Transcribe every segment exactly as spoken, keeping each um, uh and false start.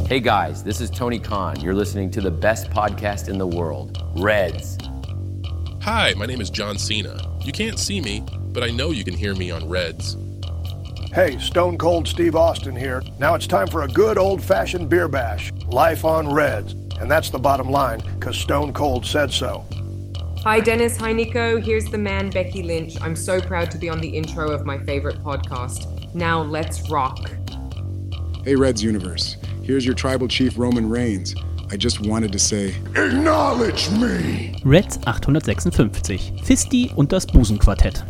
Hey guys, this is Tony Khan. You're listening to the best podcast in the world, Reds. Hi, my name is John Cena. You can't see me, but I know you can hear me on Reds. Hey, Stone Cold Steve Austin here. Now it's time for a good old-fashioned beer bash. Life on Reds. And that's the bottom line, because Stone Cold said so. Hi Dennis, hi Nico. Here's the man, Becky Lynch. I'm so proud to be on the intro of my favorite podcast. Now let's rock. Hey Reds Universe. Here's your tribal chief Roman Reigns. I just wanted to say, acknowledge me! Reds achthundertsechsundfünfzig. Fisti und das Busenquartett.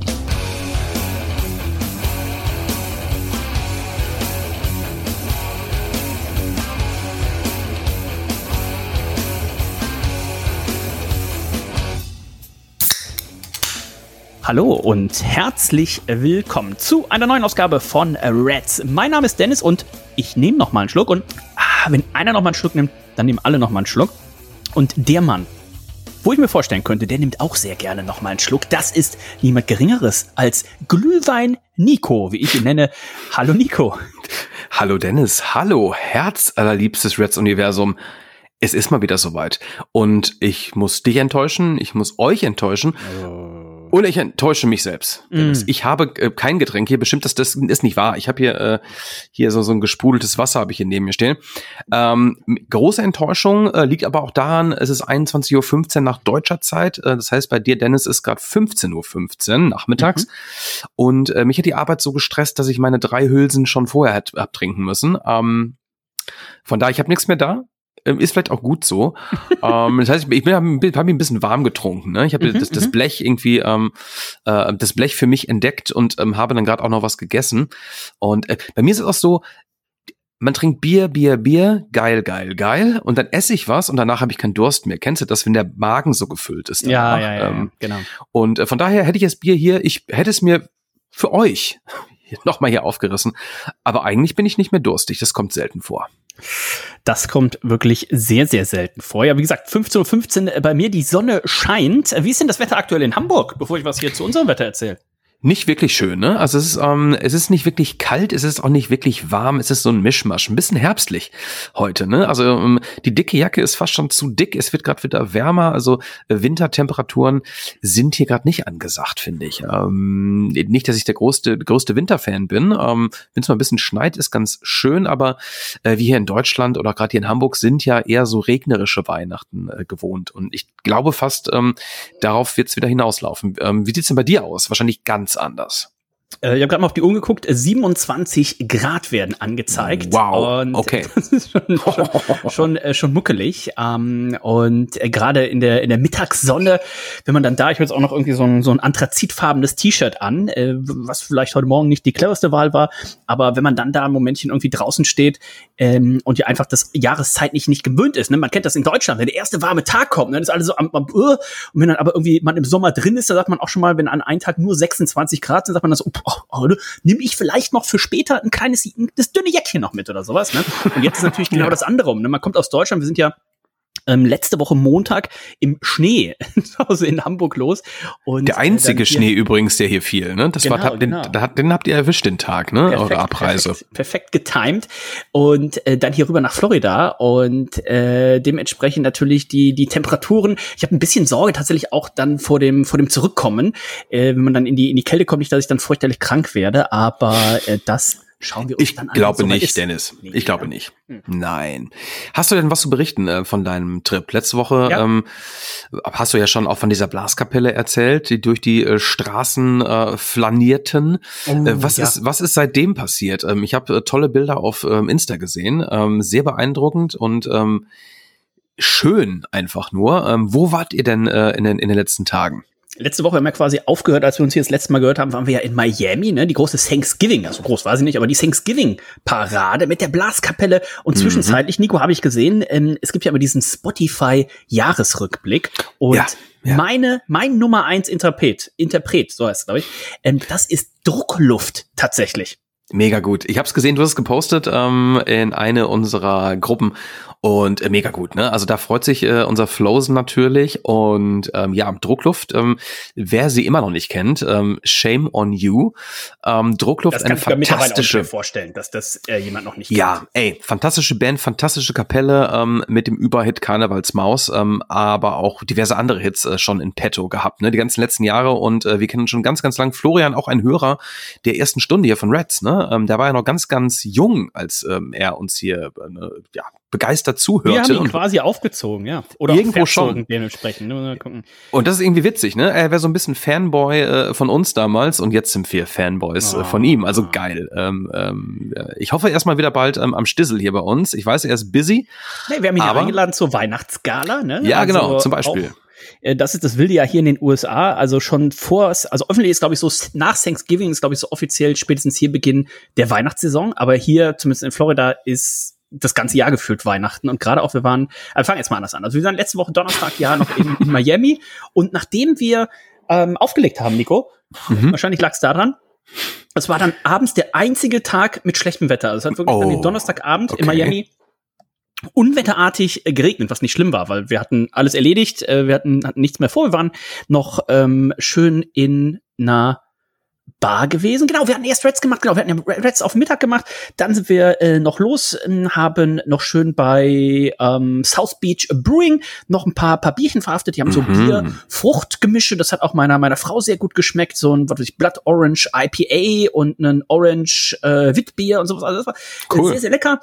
Hallo und herzlich willkommen zu einer neuen Ausgabe von Reds. Mein Name ist Dennis und ich nehme noch mal einen Schluck. Und ah, wenn einer noch mal einen Schluck nimmt, dann nehmen alle noch mal einen Schluck. Und der Mann, wo ich mir vorstellen könnte, der nimmt auch sehr gerne noch mal einen Schluck. Das ist niemand Geringeres als Glühwein Nico, wie ich ihn nenne. Hallo Nico. Hallo Dennis, hallo herzallerliebstes Reds-Universum. Es ist mal wieder soweit. Und ich muss dich enttäuschen, ich muss euch enttäuschen. Oh. Und ich enttäusche mich selbst. Mm. Ich habe äh, kein Getränk hier. Bestimmt, das, das ist nicht wahr. Ich habe hier äh, hier so so ein gesprudeltes Wasser habe ich hier neben mir stehen. Ähm, große Enttäuschung äh, liegt aber auch daran, es ist einundzwanzig Uhr fünfzehn nach deutscher Zeit. Äh, das heißt, bei dir, Dennis, ist gerade fünfzehn Uhr fünfzehn nachmittags. Mhm. Und äh, mich hat die Arbeit so gestresst, dass ich meine drei Hülsen schon vorher hätte abtrinken müssen. Ähm, von daher, ich habe nichts mehr da. Ist vielleicht auch gut so. ähm, das heißt, ich bin, habe hab mich ein bisschen warm getrunken. Ne? Ich habe mhm, das, das Blech irgendwie, ähm, äh, das Blech für mich entdeckt und ähm, habe dann gerade auch noch was gegessen. Und äh, bei mir ist es auch so, man trinkt Bier, Bier, Bier, geil, geil, geil. Und dann esse ich was und danach habe ich keinen Durst mehr. Kennst du das, wenn der Magen so gefüllt ist? Ja, ja, ja, ähm, genau. Und äh, von daher hätte ich das Bier hier, ich hätte es mir für euch nochmal hier aufgerissen. Aber eigentlich bin ich nicht mehr durstig. Das kommt selten vor. Das kommt wirklich sehr, sehr selten vor. Ja, wie gesagt, fünfzehn Uhr fünfzehn bei mir, die Sonne scheint. Wie ist denn das Wetter aktuell in Hamburg, bevor ich was hier zu unserem Wetter erzähle? Nicht wirklich schön, ne? Also es ist, ähm, es ist nicht wirklich kalt, es ist auch nicht wirklich warm, es ist so ein Mischmasch, ein bisschen herbstlich heute, ne? Also ähm, die dicke Jacke ist fast schon zu dick, es wird gerade wieder wärmer, also äh, Wintertemperaturen sind hier gerade nicht angesagt, finde ich. Ähm, nicht, dass ich der größte, größte Winterfan bin, ähm, wenn es mal ein bisschen schneit, ist ganz schön, aber äh, wir hier in Deutschland oder gerade hier in Hamburg sind ja eher so regnerische Weihnachten äh, gewohnt und ich glaube fast, ähm, darauf wird es wieder hinauslaufen. Ähm, wie sieht's denn bei dir aus? Wahrscheinlich ganz anders. Äh, ich habe gerade mal auf die Uhr geguckt, siebenundzwanzig Grad werden angezeigt. Wow, und okay. Das ist schon, schon, schon, äh, schon muckelig. Ähm, und äh, gerade in der in der Mittagssonne, wenn man dann da, ich habe jetzt auch noch irgendwie so ein, so ein anthrazitfarbenes T-Shirt an, äh, was vielleicht heute Morgen nicht die cleverste Wahl war, aber wenn man dann da ein Momentchen irgendwie draußen steht ähm, und ja einfach das jahreszeit nicht gewöhnt ist, ne? Man kennt das in Deutschland, wenn der erste warme Tag kommt, dann ist alles so am, am uh, und wenn dann aber irgendwie man im Sommer drin ist, da sagt man auch schon mal, wenn an einem Tag nur sechsundzwanzig Grad sind, sagt man das so, oh, oh, nimm ich vielleicht noch für später ein kleines, das dünne Jäckchen noch mit oder sowas, ne? Und jetzt ist natürlich genau ja. das andere um, ne? Man kommt aus Deutschland, wir sind ja ähm, letzte Woche Montag im Schnee zu Hause in Hamburg los. Und der einzige äh, Schnee übrigens, der hier fiel, ne? Das genau, war, den, genau. den, den habt ihr erwischt, den Tag, ne? Perfekt, Eure Abreise. Perfekt, perfekt getimed. Und äh, dann hier rüber nach Florida und äh, dementsprechend natürlich die die Temperaturen. Ich habe ein bisschen Sorge tatsächlich auch dann vor dem vor dem Zurückkommen, äh, wenn man dann in die in die Kälte kommt, nicht, dass ich dann furchterlich krank werde, aber äh, das schauen wir uns ich dann an. Ich glaube so nicht, ist. Dennis. Nee, ich glaube ja. nicht. Hm. Nein. Hast du denn was zu berichten äh, von deinem Trip? Letzte Woche ja. ähm, hast du ja schon auch von dieser Blaskapelle erzählt, die durch die äh, Straßen äh, flanierten. Oh, äh, was, ja. ist, was ist seitdem passiert? Ähm, ich habe äh, tolle Bilder auf ähm, Insta gesehen. Ähm, sehr beeindruckend und ähm, schön einfach nur. Ähm, wo wart ihr denn äh, in, den, in den letzten Tagen? Letzte Woche haben wir quasi aufgehört, als wir uns hier das letzte Mal gehört haben, waren wir ja in Miami, ne, die große Thanksgiving, also groß war sie nicht, aber die Thanksgiving-Parade mit der Blaskapelle und mhm. zwischenzeitlich, Nico, habe ich gesehen, ähm, es gibt ja immer diesen Spotify-Jahresrückblick und ja, ja. meine, mein Nummer eins Interpret, Interpret, so heißt es, glaube ich, ähm, das ist Druckluft tatsächlich. Mega gut. Ich habe es gesehen, du hast es gepostet ähm, in eine unserer Gruppen Und äh, mega gut, ne? Also da freut sich äh, unser Flosen natürlich. Und ähm, ja, Druckluft, ähm, wer sie immer noch nicht kennt, ähm, shame on you. Ähm, Druckluft, das kann eine ich mir mittlerweile auch fantastische, nicht mehr vorstellen, dass das äh, jemand noch nicht kennt. ja, ey, fantastische Band, fantastische Kapelle ähm, mit dem Überhit Karnevalsmaus, ähm, aber auch diverse andere Hits äh, schon in petto gehabt, ne? Die ganzen letzten Jahre und äh, wir kennen schon ganz, ganz lang Florian, auch ein Hörer der ersten Stunde hier von Reds, ne? Ähm, der war ja noch ganz, ganz jung, als ähm, er uns hier äh, ne, ja, begeistert zuhörte. Wir haben ihn und quasi aufgezogen, ja. Oder irgendwo schon. Dementsprechend. Mal gucken. Und das ist irgendwie witzig, ne? Er wäre so ein bisschen Fanboy äh, von uns damals und jetzt sind wir Fanboys oh. äh, von ihm. Also geil. Ähm, ähm, ich hoffe erstmal wieder bald ähm, am Stissel hier bei uns. Ich weiß, er ist busy. Nee, wir haben ihn aber, ja eingeladen zur Weihnachtsgala, ne? Ja, also genau, zum Beispiel. Auch, das ist das Wilde ja hier in den U S A, also schon vor, also öffentlich ist, glaube ich, so nach Thanksgiving ist, glaube ich, so offiziell spätestens hier Beginn der Weihnachtssaison, aber hier, zumindest in Florida, ist das ganze Jahr gefühlt Weihnachten und gerade auch, wir waren, wir fangen jetzt mal anders an, also wir waren letzte Woche Donnerstag ja noch in, in Miami und nachdem wir ähm, aufgelegt haben, Nico, mhm. wahrscheinlich lag es daran, es war dann abends der einzige Tag mit schlechtem Wetter, also es hat wirklich oh. dann den Donnerstagabend okay. in Miami unwetterartig geregnet, was nicht schlimm war, weil wir hatten alles erledigt, wir hatten, hatten nichts mehr vor, wir waren noch ähm, schön in einer Bar gewesen. Genau, wir hatten erst Reds gemacht, genau, wir hatten ja Reds auf Mittag gemacht, dann sind wir äh, noch los, äh, haben noch schön bei ähm, South Beach Brewing noch ein paar, paar Bierchen verhaftet, die haben so mhm. Bier-Fruchtgemische, das hat auch meiner meiner Frau sehr gut geschmeckt, so ein, was weiß ich, Blood Orange I P A und ein Orange äh, Witbier und sowas, also das war cool. Sehr, sehr lecker.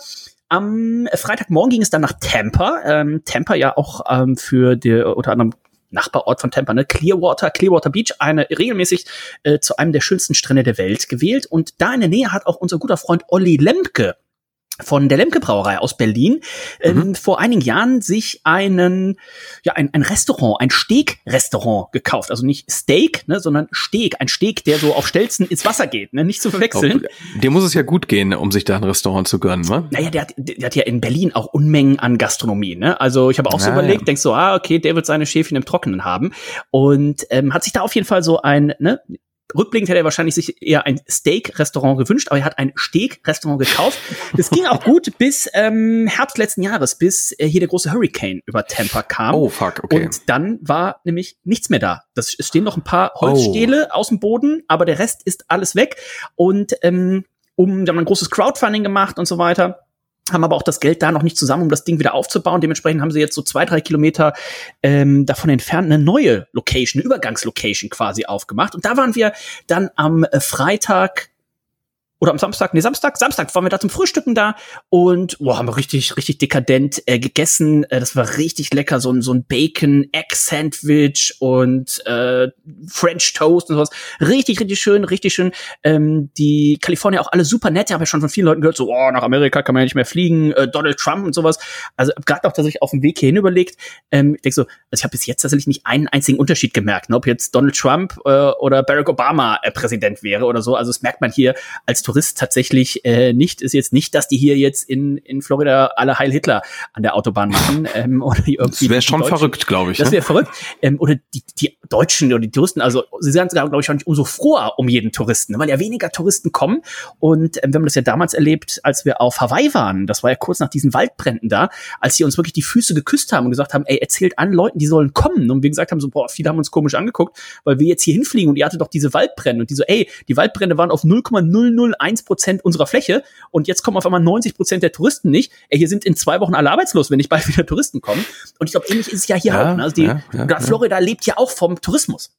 Am Freitagmorgen ging es dann nach Tampa, ähm, Tampa ja auch ähm, für die, unter anderem Nachbarort von Tampa, ne? Clearwater, Clearwater Beach, eine regelmäßig äh, zu einem der schönsten Strände der Welt gewählt. Und da in der Nähe hat auch unser guter Freund Olli Lemke von der Lemke Brauerei aus Berlin ähm, mhm. vor einigen Jahren sich einen, ja, ein, ein Restaurant, ein Steak-Restaurant gekauft. Also nicht Steak, ne, sondern Steg. Ein Steg, der so auf Stelzen ins Wasser geht, ne, nicht zu verwechseln. Oh, dem muss es ja gut gehen, um sich da ein Restaurant zu gönnen, ne? Naja, der hat, der hat ja in Berlin auch Unmengen an Gastronomie, ne? Also ich habe auch so ah, überlegt, ja. denkst so, ah, okay, der wird seine Schäfchen im Trockenen haben. Und ähm, hat sich da auf jeden Fall so ein, ne, rückblickend hätte er wahrscheinlich sich eher ein Steak-Restaurant gewünscht, aber er hat ein Steak-Restaurant gekauft. Das ging auch gut bis ähm, Herbst letzten Jahres, bis äh, hier der große Hurricane über Tampa kam. Oh, fuck, okay. Und dann war nämlich nichts mehr da. Das, es stehen noch ein paar Holzstähle oh. aus dem Boden, aber der Rest ist alles weg. Und ähm, um, da haben wir ein großes Crowdfunding gemacht und so weiter. Haben aber auch das Geld da noch nicht zusammen, um das Ding wieder aufzubauen. Dementsprechend haben sie jetzt so zwei, drei Kilometer ähm, davon entfernt eine neue Location, eine Übergangslocation quasi aufgemacht. Und da waren wir dann am äh, Freitag oder am Samstag, nee, Samstag, Samstag waren wir da zum Frühstücken da und boah, haben wir richtig, richtig dekadent äh, gegessen. Äh, das war richtig lecker, so ein so ein Bacon-Egg-Sandwich und äh, French Toast und sowas. Richtig, richtig schön, richtig schön. Ähm, die Kalifornier auch alle super nett. Ich habe ja schon von vielen Leuten gehört, so, oh, nach Amerika kann man ja nicht mehr fliegen, äh, Donald Trump und sowas. Also gerade auch tatsächlich auf dem Weg hierhin überlegt. Ähm, ich denke so, also ich habe bis jetzt tatsächlich nicht einen einzigen Unterschied gemerkt, ne? Ob jetzt Donald Trump äh, oder Barack Obama äh, Präsident wäre oder so. Also das merkt man hier als Tourist tatsächlich äh, nicht. Ist jetzt nicht, dass die hier jetzt in in Florida alle Heil Hitler an der Autobahn machen. Ähm, oder irgendwie das wäre schon verrückt, glaube ich. Das wäre ne? verrückt. Ähm, oder die, die Deutschen oder die Touristen, also sie sind sogar, glaube ich, schon umso froher um jeden Touristen, weil ja weniger Touristen kommen. Und ähm, wir haben das ja damals erlebt, als wir auf Hawaii waren. Das war ja kurz nach diesen Waldbränden da, als sie uns wirklich die Füße geküsst haben und gesagt haben, ey, erzählt allen Leuten, die sollen kommen. Und wir gesagt haben, so, boah, viele haben uns komisch angeguckt, weil wir jetzt hier hinfliegen und ihr hattet doch diese Waldbrände. Und die so, ey, die Waldbrände waren auf null Komma null null eins Prozent unserer Fläche und jetzt kommen auf einmal neunzig Prozent der Touristen nicht. Ey, hier sind in zwei Wochen alle arbeitslos, wenn nicht bald wieder Touristen kommen. Und ich glaube, ähnlich ist es ja hier ja, auch. Ne? Also die, ja, ja, Florida ja. lebt ja auch vom Tourismus.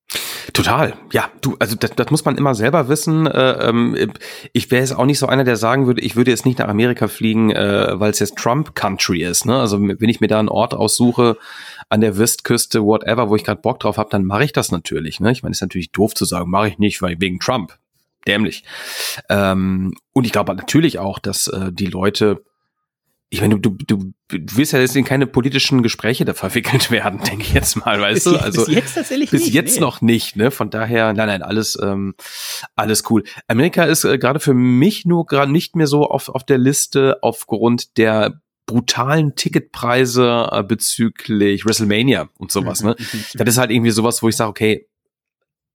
Total, ja, du, also das, das muss man immer selber wissen. Äh, ähm, ich wäre jetzt auch nicht so einer, der sagen würde, ich würde jetzt nicht nach Amerika fliegen, äh, weil es jetzt Trump-Country ist. Ne? Also wenn ich mir da einen Ort aussuche an der Westküste, whatever, wo ich gerade Bock drauf habe, dann mache ich das natürlich. Ne? Ich meine, ist natürlich doof zu sagen, mache ich nicht, weil wegen Trump. Dämlich. Ähm, und ich glaube natürlich auch, dass äh, die Leute, ich meine, du, du, du willst ja jetzt in keine politischen Gespräche da verwickelt werden, denke ich jetzt mal, weißt bis du? Also bis jetzt tatsächlich bis nicht. jetzt nee. noch nicht, ne? Von daher, nein, nein, alles, ähm, alles cool. Amerika ist äh, gerade für mich nur gerade nicht mehr so auf auf der Liste aufgrund der brutalen Ticketpreise äh, bezüglich WrestleMania und sowas, ne? Das ist halt irgendwie sowas, wo ich sage, okay,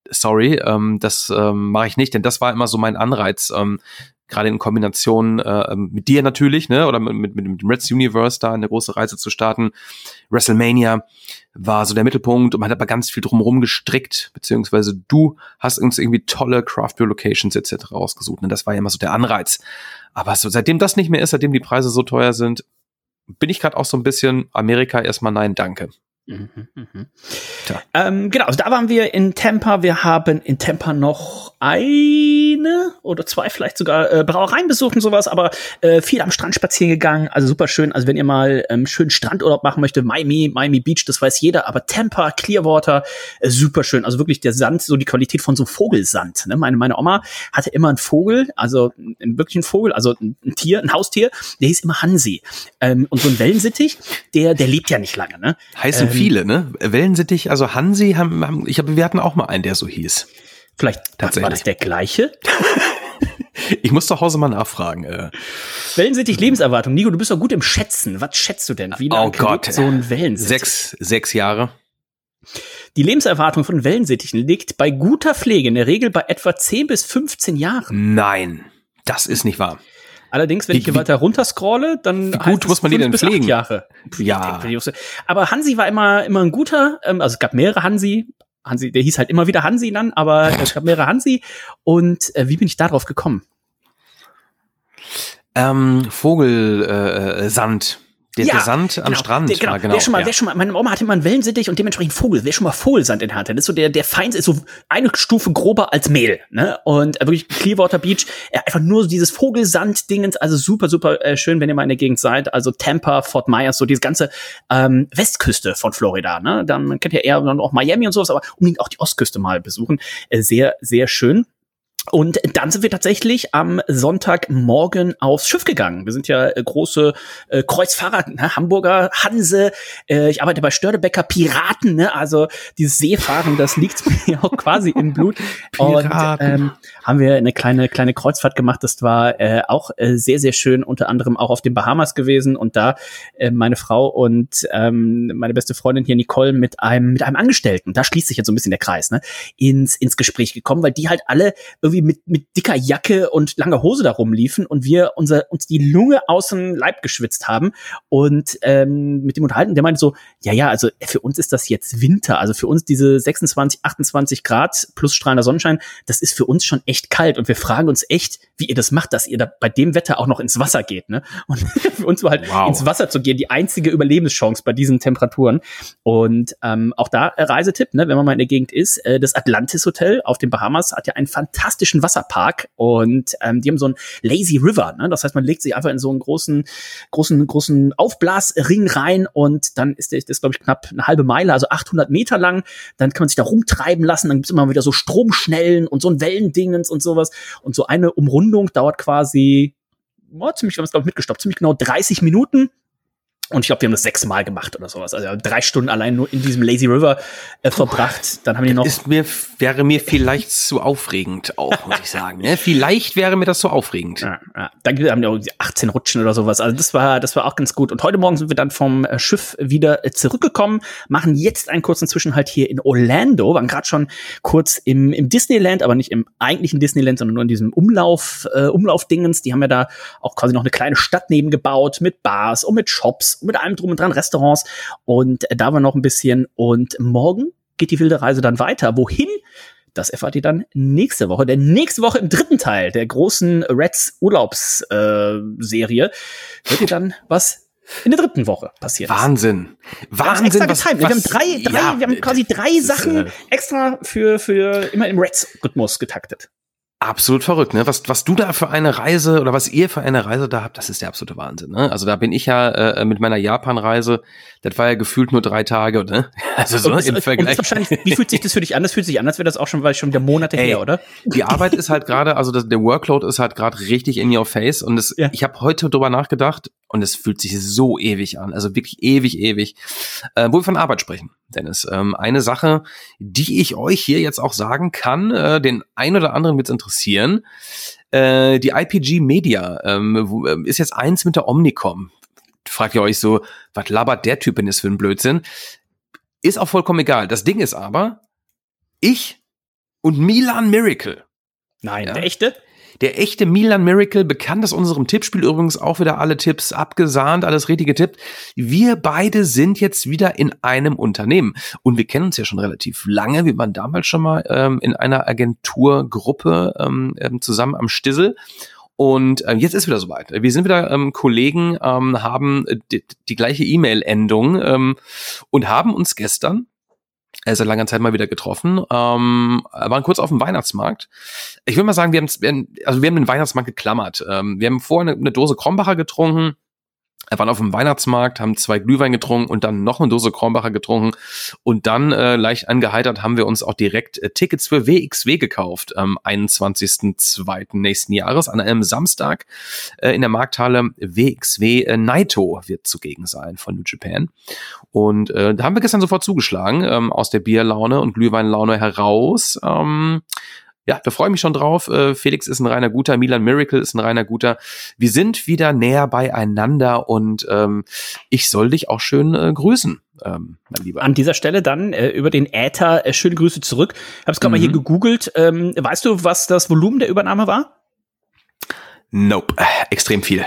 sorry, ähm, das ähm, mache ich nicht, denn das war immer so mein Anreiz, ähm, gerade in Kombination äh, mit dir natürlich, ne, oder mit, mit, mit dem Reds Universe da eine große Reise zu starten. WrestleMania war so der Mittelpunkt und man hat aber ganz viel drumherum gestrickt, beziehungsweise du hast uns irgendwie tolle Craft Beer Locations et cetera ausgesucht. Und das war ja immer so der Anreiz. Aber so, seitdem das nicht mehr ist, seitdem die Preise so teuer sind, bin ich gerade auch so ein bisschen Amerika erstmal nein, danke. Mhm, mhm. Ähm, genau, also da waren wir in Tampa. Wir haben in Tampa noch eine oder zwei vielleicht sogar äh, Brauereien besucht und sowas, aber äh, viel am Strand spazieren gegangen. Also super schön. Also wenn ihr mal ähm, schönen Strandurlaub machen möchtet, Miami, Miami Beach, das weiß jeder, aber Tampa, Clearwater, äh, super schön. Also wirklich der Sand, so die Qualität von so Vogelsand. Ne? Meine, meine Oma hatte immer einen Vogel, also einen wirklichen Vogel, also ein, ein Tier, ein Haustier, der hieß immer Hansi. Ähm, und so ein Wellensittich, der, der lebt ja nicht lange. Ne? Heißen ähm, viele, ne? Wellensittich, also Hansi haben, haben ich habe, wir hatten auch mal einen, der so hieß. Vielleicht war das der gleiche? Ich muss zu Hause mal nachfragen. Äh. Wellensittich, Lebenserwartung. Nico, du bist doch gut im Schätzen. Was schätzt du denn? Wie lange oh Gott, so ein Wellensittich? Sechs, sechs Jahre. Die Lebenserwartung von Wellensittichen liegt bei guter Pflege in der Regel bei etwa zehn bis fünfzehn Jahren. Nein, das ist nicht wahr. Allerdings, wenn wie, ich hier weiter runterscrolle, dann wie gut muss man die denn pflegen? Jahre. Ja. Aber Hansi war immer immer ein guter, also es gab mehrere Hansi. Hansi, der hieß halt immer wieder Hansi dann, aber es gab mehrere Hansi. Und äh, wie bin ich da drauf gekommen? Ähm, Vogelsand. Äh, der, ja, der Sand am genau, Strand. Der, genau, war genau wer schon mal, ja. wer schon mal, meine Oma hatte immer einen Wellensittich und dementsprechend Vogel. Wer schon mal Vogelsand in der Hand hat, das ist so der, der feinste, ist so eine Stufe grober als Mehl, ne? Und äh, wirklich Clearwater Beach, äh, einfach nur so dieses Vogelsand-Dingens, also super, super äh, schön, wenn ihr mal in der Gegend seid. Also Tampa, Fort Myers, so diese ganze ähm, Westküste von Florida, ne? Dann man kennt ja eher dann auch Miami und sowas, aber unbedingt auch die Ostküste mal besuchen. Äh, sehr, sehr schön. Und dann sind wir tatsächlich am Sonntagmorgen aufs Schiff gegangen. Wir sind ja äh, große äh, Kreuzfahrer, ne? Hamburger, Hanse. Äh, ich arbeite bei Störtebecker, Piraten. Ne? Also dieses Seefahren, das liegt mir auch quasi im Blut. Und ähm, haben wir eine kleine kleine Kreuzfahrt gemacht. Das war äh, auch äh, sehr, sehr schön. Unter anderem auch auf den Bahamas gewesen. Und da äh, meine Frau und ähm, meine beste Freundin hier, Nicole, mit einem mit einem Angestellten, da schließt sich jetzt so ein bisschen der Kreis, ne? ins ins Gespräch gekommen, weil die halt alle irgendwie mit mit dicker Jacke und langer Hose da rumliefen und wir unser uns die Lunge aus dem Leib geschwitzt haben und ähm, mit dem unterhalten, der meinte so, ja, ja, also für uns ist das jetzt Winter, also für uns diese sechsundzwanzig, achtundzwanzig Grad plus strahlender Sonnenschein, das ist für uns schon echt kalt und wir fragen uns echt, wie ihr das macht, dass ihr da bei dem Wetter auch noch ins Wasser geht, ne? Und für uns war halt wow. ins Wasser zu gehen die einzige Überlebenschance bei diesen Temperaturen. Und ähm, auch da äh, Reisetipp, ne, wenn man mal in der Gegend ist, äh, das Atlantis Hotel auf den Bahamas hat ja einen fantastischen Wasserpark und ähm, die haben so einen Lazy River, ne? Das heißt, man legt sich einfach in so einen großen, großen, großen Aufblasring rein und dann ist der, das glaube ich knapp eine halbe Meile, also achthundert Meter lang. Dann kann man sich da rumtreiben lassen, dann gibt's immer wieder so Stromschnellen und so ein Wellendingens und sowas. Und so eine Umrundung dauert quasi, oh, ziemlich, wir haben es glaube ich mitgestoppt, ziemlich genau dreißig Minuten. Und ich glaube, wir haben das sechsmal gemacht oder sowas. Also drei Stunden allein nur in diesem Lazy River äh, verbracht. Dann haben die noch. Ist mir, wäre mir vielleicht zu aufregend auch, muss ich sagen. Ne? Vielleicht wäre mir das zu aufregend. Ja, ja. Dann haben wir auch achtzehn Rutschen oder sowas. Also das war, das war auch ganz gut. Und heute Morgen sind wir dann vom Schiff wieder zurückgekommen, machen jetzt einen kurzen Zwischenhalt hier in Orlando. Waren gerade schon kurz im, im Disneyland, aber nicht im eigentlichen Disneyland, sondern nur in diesem Umlauf, äh, Umlaufdingens. Die haben ja da auch quasi noch eine kleine Stadt nebengebaut mit Bars und mit Shops. Mit allem drum und dran, Restaurants und äh, da war noch ein bisschen und morgen geht die wilde Reise dann weiter. Wohin? Das erfahrt ihr dann nächste Woche. Denn nächste Woche im dritten Teil der großen Reds Urlaubsserie äh, wird ihr dann was in der dritten Woche passieren. Wahnsinn. Wahnsinn. Wir haben extra getimt. Wir haben drei, drei, ja, wir haben quasi drei Sachen äh, extra für, für immer im Reds-Rhythmus getaktet. Absolut verrückt, ne? Was, was du da für eine Reise oder was ihr für eine Reise da habt, das ist der absolute Wahnsinn, ne? Also da bin ich ja äh, mit meiner Japan-Reise, das war ja gefühlt nur drei Tage, ne? Also so und, im Vergleich. Und wie fühlt sich das für dich an? Das fühlt sich an, als wäre das auch schon, weil schon wieder Monate Ey, her, oder? Die Arbeit ist halt gerade, also das, der Workload ist halt gerade richtig in your face und es, ja. ich habe heute drüber nachgedacht und es fühlt sich so ewig an, also wirklich ewig, ewig. Äh, wo wir von Arbeit sprechen, Dennis. Ähm, eine Sache, die ich euch hier jetzt auch sagen kann, äh, den ein oder anderen wird's interessieren, äh, die I P G Media ähm, wo, äh, ist jetzt eins mit der Omnicom. Fragt ihr euch so, was labert der Typ denn ist für ein Blödsinn? Ist auch vollkommen egal. Das Ding ist aber, ich und Milan Miracle. Nein, Ja. der echte? Der echte Milan Miracle, bekannt aus unserem Tippspiel übrigens, auch wieder alle Tipps abgesahnt, alles richtig getippt. Wir beide sind jetzt wieder in einem Unternehmen und wir kennen uns ja schon relativ lange. Wir waren damals schon mal ähm, in einer Agenturgruppe ähm, ähm, zusammen am Stissel. Und äh, jetzt ist wieder soweit. Wir sind wieder ähm, Kollegen, ähm, haben die, die gleiche E-Mail-Endung ähm, und haben uns gestern äh, seit langer Zeit mal wieder getroffen, ähm, waren kurz auf dem Weihnachtsmarkt. Ich will mal sagen, wir haben, wir haben also wir haben den Weihnachtsmarkt geklammert. Ähm, wir haben vorher eine, eine Dose Krombacher getrunken, waren auf dem Weihnachtsmarkt, haben zwei Glühwein getrunken und dann noch eine Dose Krombacher getrunken und dann äh, leicht angeheitert haben wir uns auch direkt äh, Tickets für W X W gekauft am einundzwanzigsten zweiten nächsten Jahres an einem Samstag äh, in der Markthalle. W X W äh, Naito wird zugegen sein von New Japan und äh, da haben wir gestern sofort zugeschlagen ähm, aus der Bierlaune und Glühweinlaune heraus. Ähm, Ja, da freue ich mich schon drauf. Äh, Felix ist ein reiner Guter, Milan Miracle ist ein reiner Guter. Wir sind wieder näher beieinander und ähm, ich soll dich auch schön äh, grüßen, ähm, mein Lieber. An dieser Stelle dann äh, über den Äther äh, schöne Grüße zurück. Ich habe es gerade Mhm. mal hier gegoogelt. Ähm, weißt du, was das Volumen der Übernahme war? Nope, äh, extrem viel.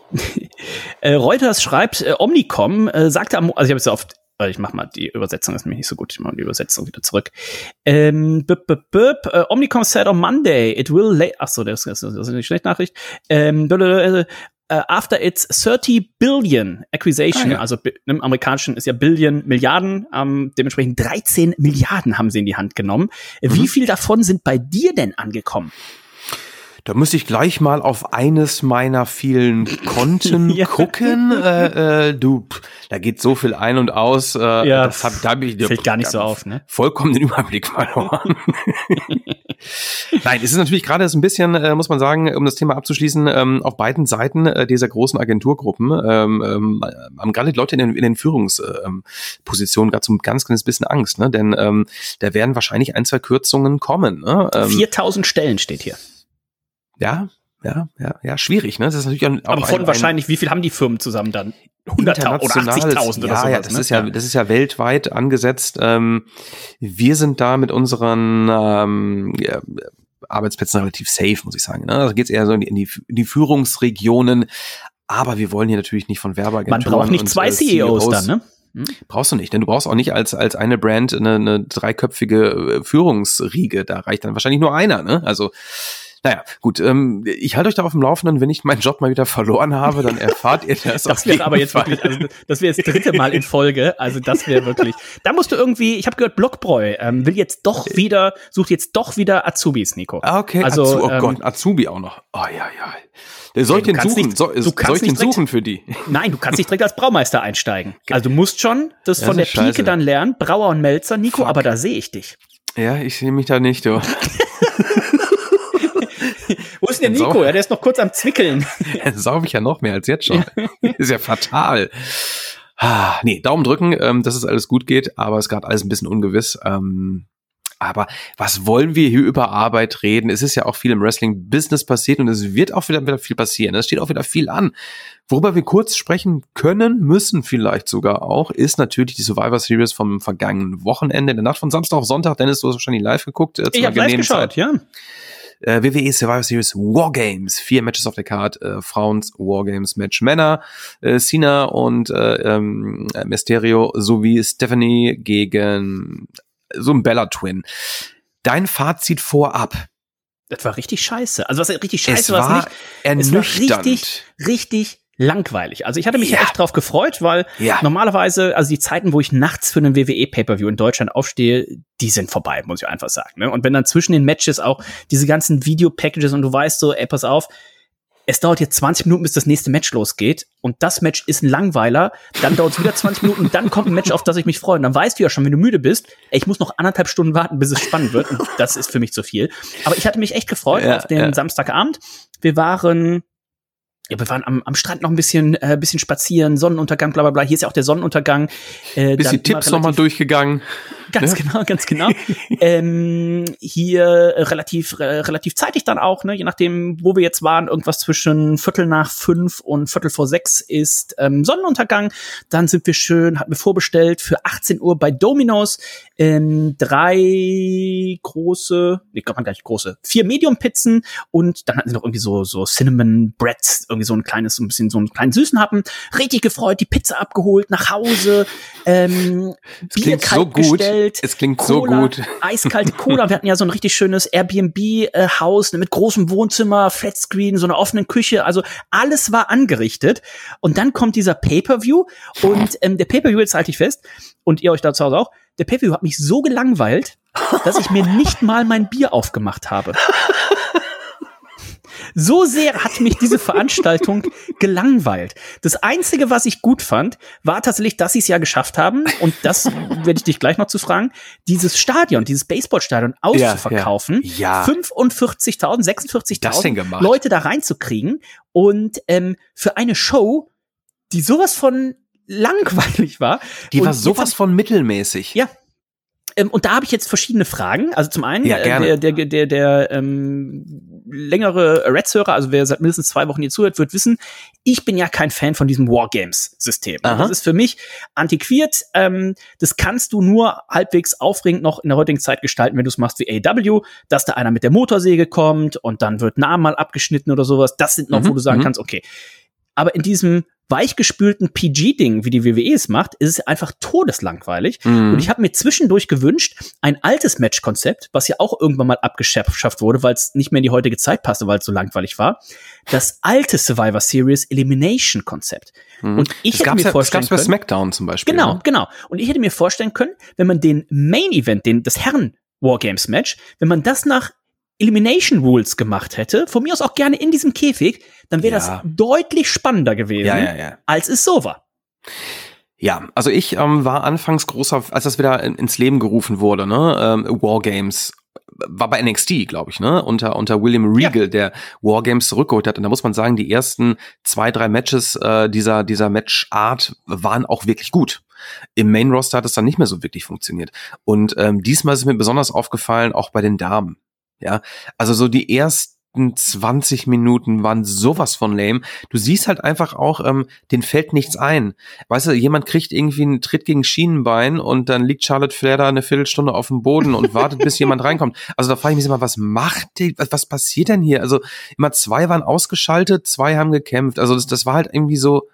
Äh, Reuters schreibt, äh, Omnicom äh, sagte am, also ich habe es ja oft, weil ich mach mal, die Übersetzung ist nämlich nicht so gut, ich mache die Übersetzung wieder zurück. Ähm, bip, bip, bip, äh, Omnicom said on Monday, it will lay, ach so, das, das, das ist eine schlechte Nachricht. Ähm, blablabla, Uh, after its thirty billion acquisition, Ah, ja. also bi- im Amerikanischen ist ja Billion Milliarden, ähm, dementsprechend dreizehn Milliarden haben sie in die Hand genommen. Mhm. Wie viel davon sind bei dir denn angekommen? Da müsste ich gleich mal auf eines meiner vielen Konten Ja. gucken. Äh, äh, du, pff, da geht so viel ein und aus. Äh, Ja, das hab, da hab ich fällt gar nicht so auf, ne? Vollkommen den Überblick verloren. Nein, es ist natürlich gerade so ein bisschen, äh, muss man sagen, um das Thema abzuschließen, ähm, auf beiden Seiten äh, dieser großen Agenturgruppen ähm, ähm, haben gerade die Leute in den, in den Führungspositionen gerade so ein ganz kleines bisschen Angst, ne? Denn ähm, da werden wahrscheinlich ein, zwei Kürzungen kommen. Ne? Ähm, viertausend Stellen steht hier. ja, ja, ja, ja, schwierig, ne? Das ist natürlich ein, auch Aber von ein, wahrscheinlich, wie viel haben die Firmen zusammen dann? hunderttausend oder internationales- achtzigtausend oder ja, sowas. ja, das ne? ist ja, das ist ja weltweit angesetzt. Ähm, wir sind da mit unseren ähm, ja, Arbeitsplätzen relativ safe, muss ich sagen. Ne? Also geht's eher so in die, in die, in die Führungsregionen. Aber wir wollen hier natürlich nicht von Werbeagenturen. Man braucht nicht und, zwei äh, C E Os dann, ne? Hm? Brauchst du nicht, denn du brauchst auch nicht als als eine Brand eine, eine dreiköpfige äh, Führungsriege. Da reicht dann wahrscheinlich nur einer. Ne? Also naja, gut. Ähm, ich halte euch da auf dem Laufenden. Wenn ich meinen Job mal wieder verloren habe, dann erfahrt ihr das. Das auf wäre jeden aber jetzt Fall. wirklich, also das wäre das dritte Mal in Folge. Also das wäre wirklich. Da musst du irgendwie, ich habe gehört, Blockbräu ähm, will jetzt doch wieder, sucht jetzt doch wieder Azubis, Nico. Ah, okay. Also, Azu oh ähm, Gott, Azubi auch noch. Oh ja, ja. Der soll ich du den kannst suchen? nicht- soll, du soll kannst ich den nicht direkt- suchen für die? Nein, du kannst nicht direkt als Braumeister einsteigen. Also du musst schon das Das von der ist Pike scheiße. dann lernen, Brauer und Melzer, Nico, Fuck. aber da sehe ich dich. Ja, ich sehe mich da nicht. Du. Wo ist denn der Sau- Nico? Ja, der ist noch kurz am Zwickeln. Saube ich ja noch mehr als jetzt schon. Ist ja fatal. Ah, nee, Daumen drücken, ähm, dass es alles gut geht, aber es ist gerade alles ein bisschen ungewiss. Ähm, aber was wollen wir hier über Arbeit reden? Es ist ja auch viel im Wrestling-Business passiert und es wird auch wieder, wieder viel passieren. Es steht auch wieder viel an. Worüber wir kurz sprechen können, müssen vielleicht sogar auch, ist natürlich die Survivor Series vom vergangenen Wochenende, in der Nacht von Samstag auf Sonntag. Dennis, du hast wahrscheinlich live geguckt. Äh, zu Ich einer habe live genehmen geschaut, Zeit. ja. Äh, W W E Survivor Series Wargames, vier Matches auf der Card, äh, Frauens Wargames Match Männer, äh, Cena und äh, ähm, Mysterio sowie Stephanie gegen so ein Bella Twin. Dein Fazit vorab. Das war richtig scheiße. Also was richtig scheiße Es war war es nicht. Es war ernüchternd. richtig, richtig langweilig. Also ich hatte mich ja, Ja. echt drauf gefreut, weil Ja. normalerweise, also die Zeiten, wo ich nachts für einen W W E-Pay-Per-View in Deutschland aufstehe, die sind vorbei, muss ich einfach sagen. Ne? Und wenn dann zwischen den Matches auch diese ganzen Video-Packages und du weißt so, ey, pass auf, es dauert jetzt zwanzig Minuten, bis das nächste Match losgeht und das Match ist ein Langweiler, dann dauert es wieder zwanzig Minuten und dann kommt ein Match, auf das ich mich freue. Und dann weißt du ja schon, wenn du müde bist, ey, ich muss noch anderthalb Stunden warten, bis es spannend wird und das ist für mich zu viel. Aber ich hatte mich echt gefreut Ja, auf den ja. Samstagabend. Wir waren Ja, wir waren am, am Strand noch ein bisschen, äh, bisschen spazieren, Sonnenuntergang, bla bla bla. Hier ist ja auch der Sonnenuntergang. Äh, bisschen Tipps nochmal durchgegangen. Ganz ja. genau, ganz genau. ähm, hier äh, relativ, äh, relativ zeitig dann auch, ne, je nachdem, wo wir jetzt waren, irgendwas zwischen Viertel nach fünf und Viertel vor sechs ist ähm, Sonnenuntergang. Dann sind wir schön, hatten wir vorbestellt für achtzehn Uhr bei Domino's ähm, drei große, nee, kann man gar nicht große, vier Medium-Pizzen und dann hatten sie noch irgendwie so, so Cinnamon Breads, irgendwie so ein kleines, so ein bisschen so einen kleinen süßen Happen. Richtig gefreut, die Pizza abgeholt, nach Hause, ähm, Bier kalt so gut. gestellt. Es klingt Cola, so gut. Eiskalte Cola. Wir hatten ja so ein richtig schönes Airbnb-Haus mit großem Wohnzimmer, Flatscreen, so einer offenen Küche. Also alles war angerichtet. Und dann kommt dieser Pay-Per-View. Und ähm, der Pay-Per-View, jetzt halte ich fest, und ihr euch da zu Hause auch, der Pay-Per-View hat mich so gelangweilt, dass ich mir nicht mal mein Bier aufgemacht habe. So sehr hat mich diese Veranstaltung gelangweilt. Das Einzige, was ich gut fand, war tatsächlich, dass sie es ja geschafft haben, und das werde ich dich gleich noch zu fragen, dieses Stadion, dieses Baseballstadion auszuverkaufen, ja, ja. Ja. fünfundvierzigtausend, sechsundvierzigtausend gemacht? Leute da reinzukriegen und ähm, für eine Show, die sowas von langweilig war. Die und war sowas von mittelmäßig. Ja. Ähm, und da habe ich jetzt verschiedene Fragen. Also zum einen, ja, äh, der, der, der, der ähm, längere Reds-Hörer, also wer seit mindestens zwei Wochen hier zuhört, wird wissen, ich bin ja kein Fan von diesem Wargames-System. Aha. Das ist für mich antiquiert. Ähm, das kannst du nur halbwegs aufregend noch in der heutigen Zeit gestalten, wenn du es machst wie A E W, dass da einer mit der Motorsäge kommt und dann wird ein Arm mal abgeschnitten oder sowas. Das sind noch, mhm. wo du sagen mhm. kannst, okay. Aber in diesem weichgespülten P G-Ding, wie die W W E es macht, ist es einfach todeslangweilig. Mhm. Und ich habe mir zwischendurch gewünscht, ein altes Match-Konzept, was ja auch irgendwann mal abgeschafft wurde, weil es nicht mehr in die heutige Zeit passte, weil es so langweilig war, das alte Survivor Series Elimination-Konzept. Mhm. Und ich das hätte mir ja, vorstellen das gab's können, bei SmackDown zum Beispiel. Genau, ne? genau. Und ich hätte mir vorstellen können, wenn man den Main-Event, den das Herren-Wargames-Match, wenn man das nach Elimination Rules gemacht hätte, von mir aus auch gerne in diesem Käfig, dann wäre ja. das deutlich spannender gewesen, ja, ja, ja. als es so war. Ja, also ich ähm, war anfangs großer, als das wieder in, ins Leben gerufen wurde, ne, ähm, Wargames, war bei N X T, glaube ich, ne, unter unter William Regal, ja. der Wargames zurückgeholt hat. Und da muss man sagen, die ersten zwei, drei Matches äh, dieser dieser Matchart waren auch wirklich gut. Im Main Roster hat es dann nicht mehr so wirklich funktioniert. Und ähm, diesmal ist mir besonders aufgefallen, auch bei den Damen. Ja, also so die ersten zwanzig Minuten waren sowas von lame. Du siehst halt einfach auch, ähm, denen fällt nichts ein. Weißt du, jemand kriegt irgendwie einen Tritt gegen Schienenbein und dann liegt Charlotte Flair da eine Viertelstunde auf dem Boden und wartet, bis jemand reinkommt. Also da frage ich mich immer, was macht die, was, was passiert denn hier? Also immer zwei waren ausgeschaltet, zwei haben gekämpft. Also das, das war halt irgendwie so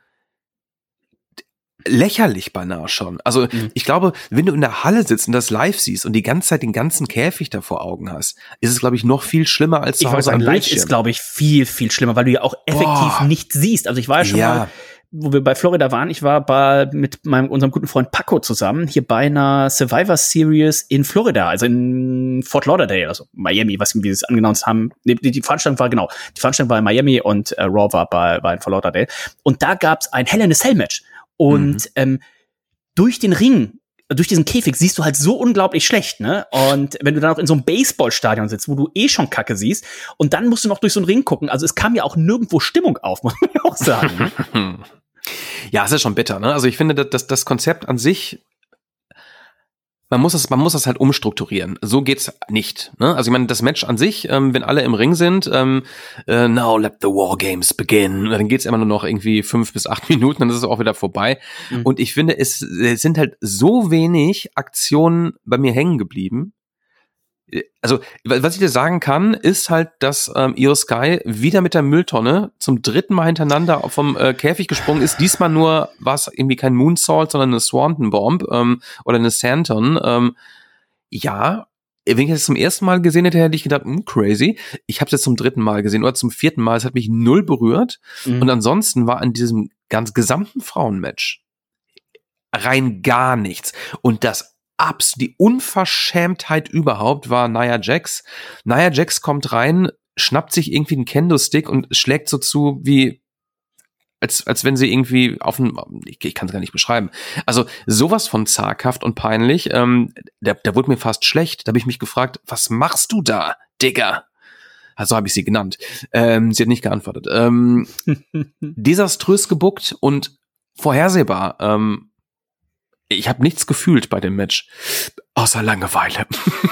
lächerlich beinahe schon. Also mhm. ich glaube, wenn du in der Halle sitzt und das live siehst und die ganze Zeit den ganzen Käfig da vor Augen hast, ist es, glaube ich, noch viel schlimmer als zu Hause am Bildschirm. Live ist, glaube ich, viel, viel schlimmer, weil du ja auch effektiv Boah. nicht siehst. Also ich war ja schon ja. mal, wo wir bei Florida waren, ich war bei, mit meinem, unserem guten Freund Paco zusammen, hier bei einer Survivor Series in Florida, also in Fort Lauderdale, also Miami, was wir es angenommen haben. Die, die Veranstaltung war, genau, die Veranstaltung war in Miami und äh, Raw war bei, bei Fort Lauderdale. Und da gab's ein Hell in a Cell Match. Und mhm. ähm, durch den Ring, durch diesen Käfig siehst du halt so unglaublich schlecht, ne? Und wenn du dann noch in so einem Baseballstadion sitzt, wo du eh schon Kacke siehst, und dann musst du noch durch so einen Ring gucken. Also es kam ja auch nirgendwo Stimmung auf, muss man ja auch sagen. Ja, es ist schon bitter, ne? Also ich finde, dass das Konzept an sich, man muss es, man muss das halt umstrukturieren. So geht's nicht, ne? Also ich meine, das Match an sich, ähm, wenn alle im Ring sind, ähm, äh, now let the war games begin, dann geht's immer nur noch irgendwie fünf bis acht Minuten, dann ist es auch wieder vorbei. Mhm. Und ich finde, es, es sind halt so wenig Aktionen bei mir hängen geblieben. Also, was ich dir sagen kann, ist halt, dass ähm, Io Sky wieder mit der Mülltonne zum dritten Mal hintereinander vom äh, Käfig gesprungen ist. Diesmal nur war es irgendwie kein Moonsault, sondern eine Swanton Bomb ähm, oder eine Santon. Ähm, ja, wenn ich das zum ersten Mal gesehen hätte, hätte ich gedacht, hm, crazy. Ich habe es jetzt zum dritten Mal gesehen oder zum vierten Mal. Es hat mich null berührt. Mhm. Und ansonsten war an diesem ganz gesamten Frauenmatch rein gar nichts. Und das Abs, die Unverschämtheit überhaupt war Nia Jax. Nia Jax kommt rein, schnappt sich irgendwie einen Kendo-Stick und schlägt so zu, wie als als wenn sie irgendwie auf ein, ich, ich kann es gar nicht beschreiben. Also sowas von zaghaft und peinlich. Ähm, da, da wurde mir fast schlecht. Da habe ich mich gefragt, was machst du da, Digga? Also habe ich sie genannt. Ähm, sie hat nicht geantwortet. Ähm, desaströs gebuckt und vorhersehbar. Ähm, ich habe nichts gefühlt bei dem Match. Außer Langeweile.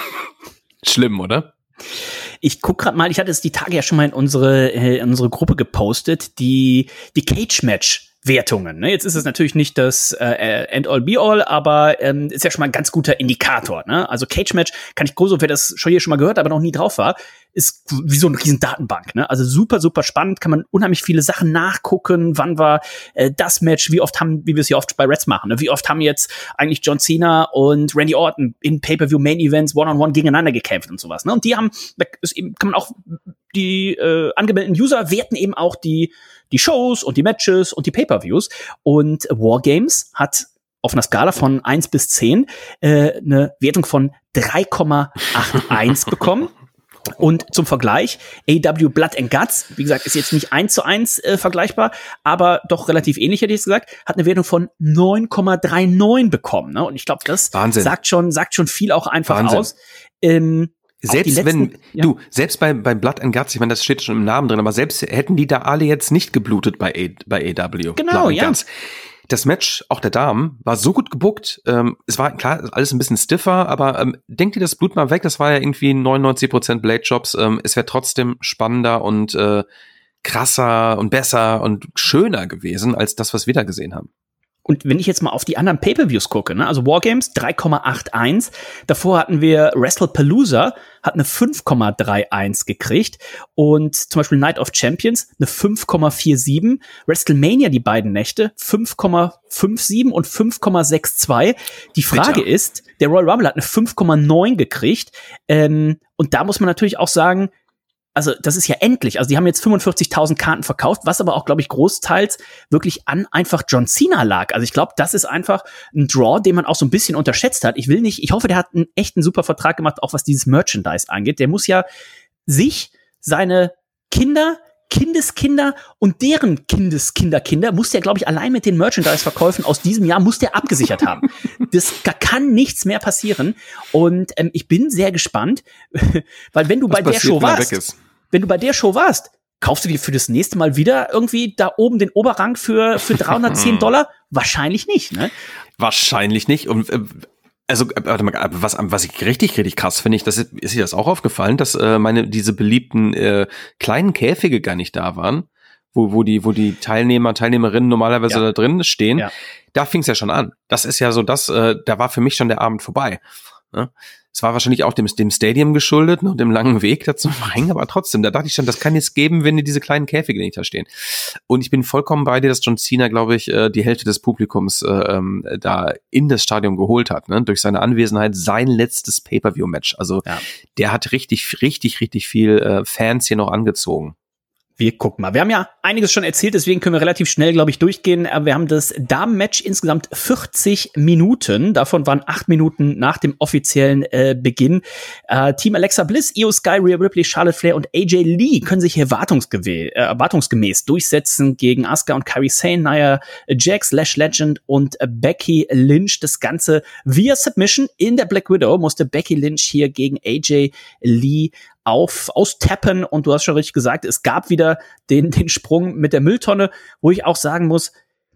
Schlimm, oder? Ich guck gerade mal, ich hatte es die Tage ja schon mal in unsere, äh, in unsere Gruppe gepostet, die, die Cage-Match Wertungen. Ne? Jetzt ist es natürlich nicht das äh, End-all-Be-all, aber ähm, ist ja schon mal ein ganz guter Indikator. Ne? Also Cage-Match kann ich groß, wer das schon hier schon mal gehört, aber noch nie drauf war, ist wie so eine riesen Datenbank. Ne? Also super, super spannend, kann man unheimlich viele Sachen nachgucken. Wann war äh, das Match? Wie oft haben, wie wir es hier oft bei Reds machen, ne? Wie oft haben jetzt eigentlich John Cena und Randy Orton in Pay-Per-View-Main-Events One-on-One gegeneinander gekämpft und sowas. Ne? Und die haben, da ist eben, kann man auch die äh, angemeldeten User werten eben auch die die Shows und die Matches und die Pay-Per-Views. Und Wargames hat auf einer Skala von eins bis zehn äh, eine Wertung von drei Komma einundachtzig bekommen. Und zum Vergleich, A E W Blood and Guts, wie gesagt, ist jetzt nicht eins zu eins äh, vergleichbar, aber doch relativ ähnlich, hätte ich jetzt gesagt, hat eine Wertung von neun Komma neununddreißig bekommen. Ne? Und ich glaube, das Wahnsinn. sagt schon sagt schon viel auch einfach Wahnsinn. aus. Ähm, Selbst letzten, wenn, ja. du, selbst bei, bei Blood and Guts, ich meine, das steht schon im Namen drin, aber selbst hätten die da alle jetzt nicht geblutet bei, A, bei A E W. Genau, ja. Guts. Das Match, auch der Damen, war so gut gebuckt, ähm, es war klar, alles ein bisschen stiffer, aber ähm, denkt ihr das Blut mal weg, das war ja irgendwie neunundneunzig Prozent Blade Jobs, ähm, es wäre trotzdem spannender und äh, krasser und besser und schöner gewesen, als das, was wir da gesehen haben. Und wenn ich jetzt mal auf die anderen Pay-Per-Views gucke, ne, also Wargames drei Komma einundachtzig, davor hatten wir WrestlePalooza, hat eine fünf Komma einunddreißig gekriegt und zum Beispiel Night of Champions eine fünf Komma siebenundvierzig, WrestleMania die beiden Nächte fünf Komma siebenundfünfzig und fünf Komma zweiundsechzig. Die Frage Bitte. ist, der Royal Rumble hat eine fünf Komma neun gekriegt ähm, und da muss man natürlich auch sagen, also das ist ja endlich. Also die haben jetzt fünfundvierzigtausend Karten verkauft, was aber auch, glaube ich, großteils wirklich an einfach John Cena lag. Also ich glaube, das ist einfach ein Draw, den man auch so ein bisschen unterschätzt hat. Ich will nicht, ich hoffe, der hat einen echten super Vertrag gemacht, auch was dieses Merchandise angeht. Der muss ja sich, seine Kinder, Kindeskinder und deren Kindeskinderkinder muss der, glaube ich, allein mit den Merchandise-Verkäufen aus diesem Jahr muss der abgesichert haben. Das da kann nichts mehr passieren. Und ähm, ich bin sehr gespannt, weil wenn du Was bei der Show passiert, warst, wenn du bei der Show warst, kaufst du dir für das nächste Mal wieder irgendwie da oben den Oberrang für für dreihundertzehn Dollar? Wahrscheinlich nicht, ne? Wahrscheinlich nicht. Und äh, also, warte mal, was, was ich richtig, richtig krass finde, ich, das ist, ist dir das auch aufgefallen, dass äh, meine diese beliebten äh, kleinen Käfige gar nicht da waren, wo wo die wo die Teilnehmer, Teilnehmerinnen normalerweise ja. da drin stehen. Ja. Da fing es ja schon an. Das ist ja so, das, äh, da war für mich schon der Abend vorbei. Ne? Es war wahrscheinlich auch dem, dem Stadium geschuldet, ne, dem langen Weg dazu rein, aber trotzdem, da dachte ich schon, das kann jetzt geben, wenn die diese kleinen Käfige nicht da stehen. Und ich bin vollkommen bei dir, dass John Cena, glaube ich, äh, die Hälfte des Publikums äh, ähm, da in das Stadion geholt hat, ne, durch seine Anwesenheit, sein letztes Pay-Per-View-Match. Also ja. der hat richtig, richtig, richtig viel äh, Fans hier noch angezogen. Wir gucken mal. Wir haben ja einiges schon erzählt, deswegen können wir relativ schnell, glaube ich, durchgehen. Wir haben das Damen-Match insgesamt vierzig Minuten. Davon waren acht Minuten nach dem offiziellen äh, Beginn. Äh, Team Alexa Bliss, Io Sky, Rhea Ripley, Charlotte Flair und A J Lee können sich hier erwartungsgemäß, äh, erwartungsgemäß durchsetzen gegen Asuka und Kairi Sane, Nia Jax, Lash Legend und äh, Becky Lynch. Das Ganze via Submission. In der Black Widow musste Becky Lynch hier gegen A J Lee auf austappen und du hast schon richtig gesagt, es gab wieder den den Sprung mit der Mülltonne, wo ich auch sagen muss,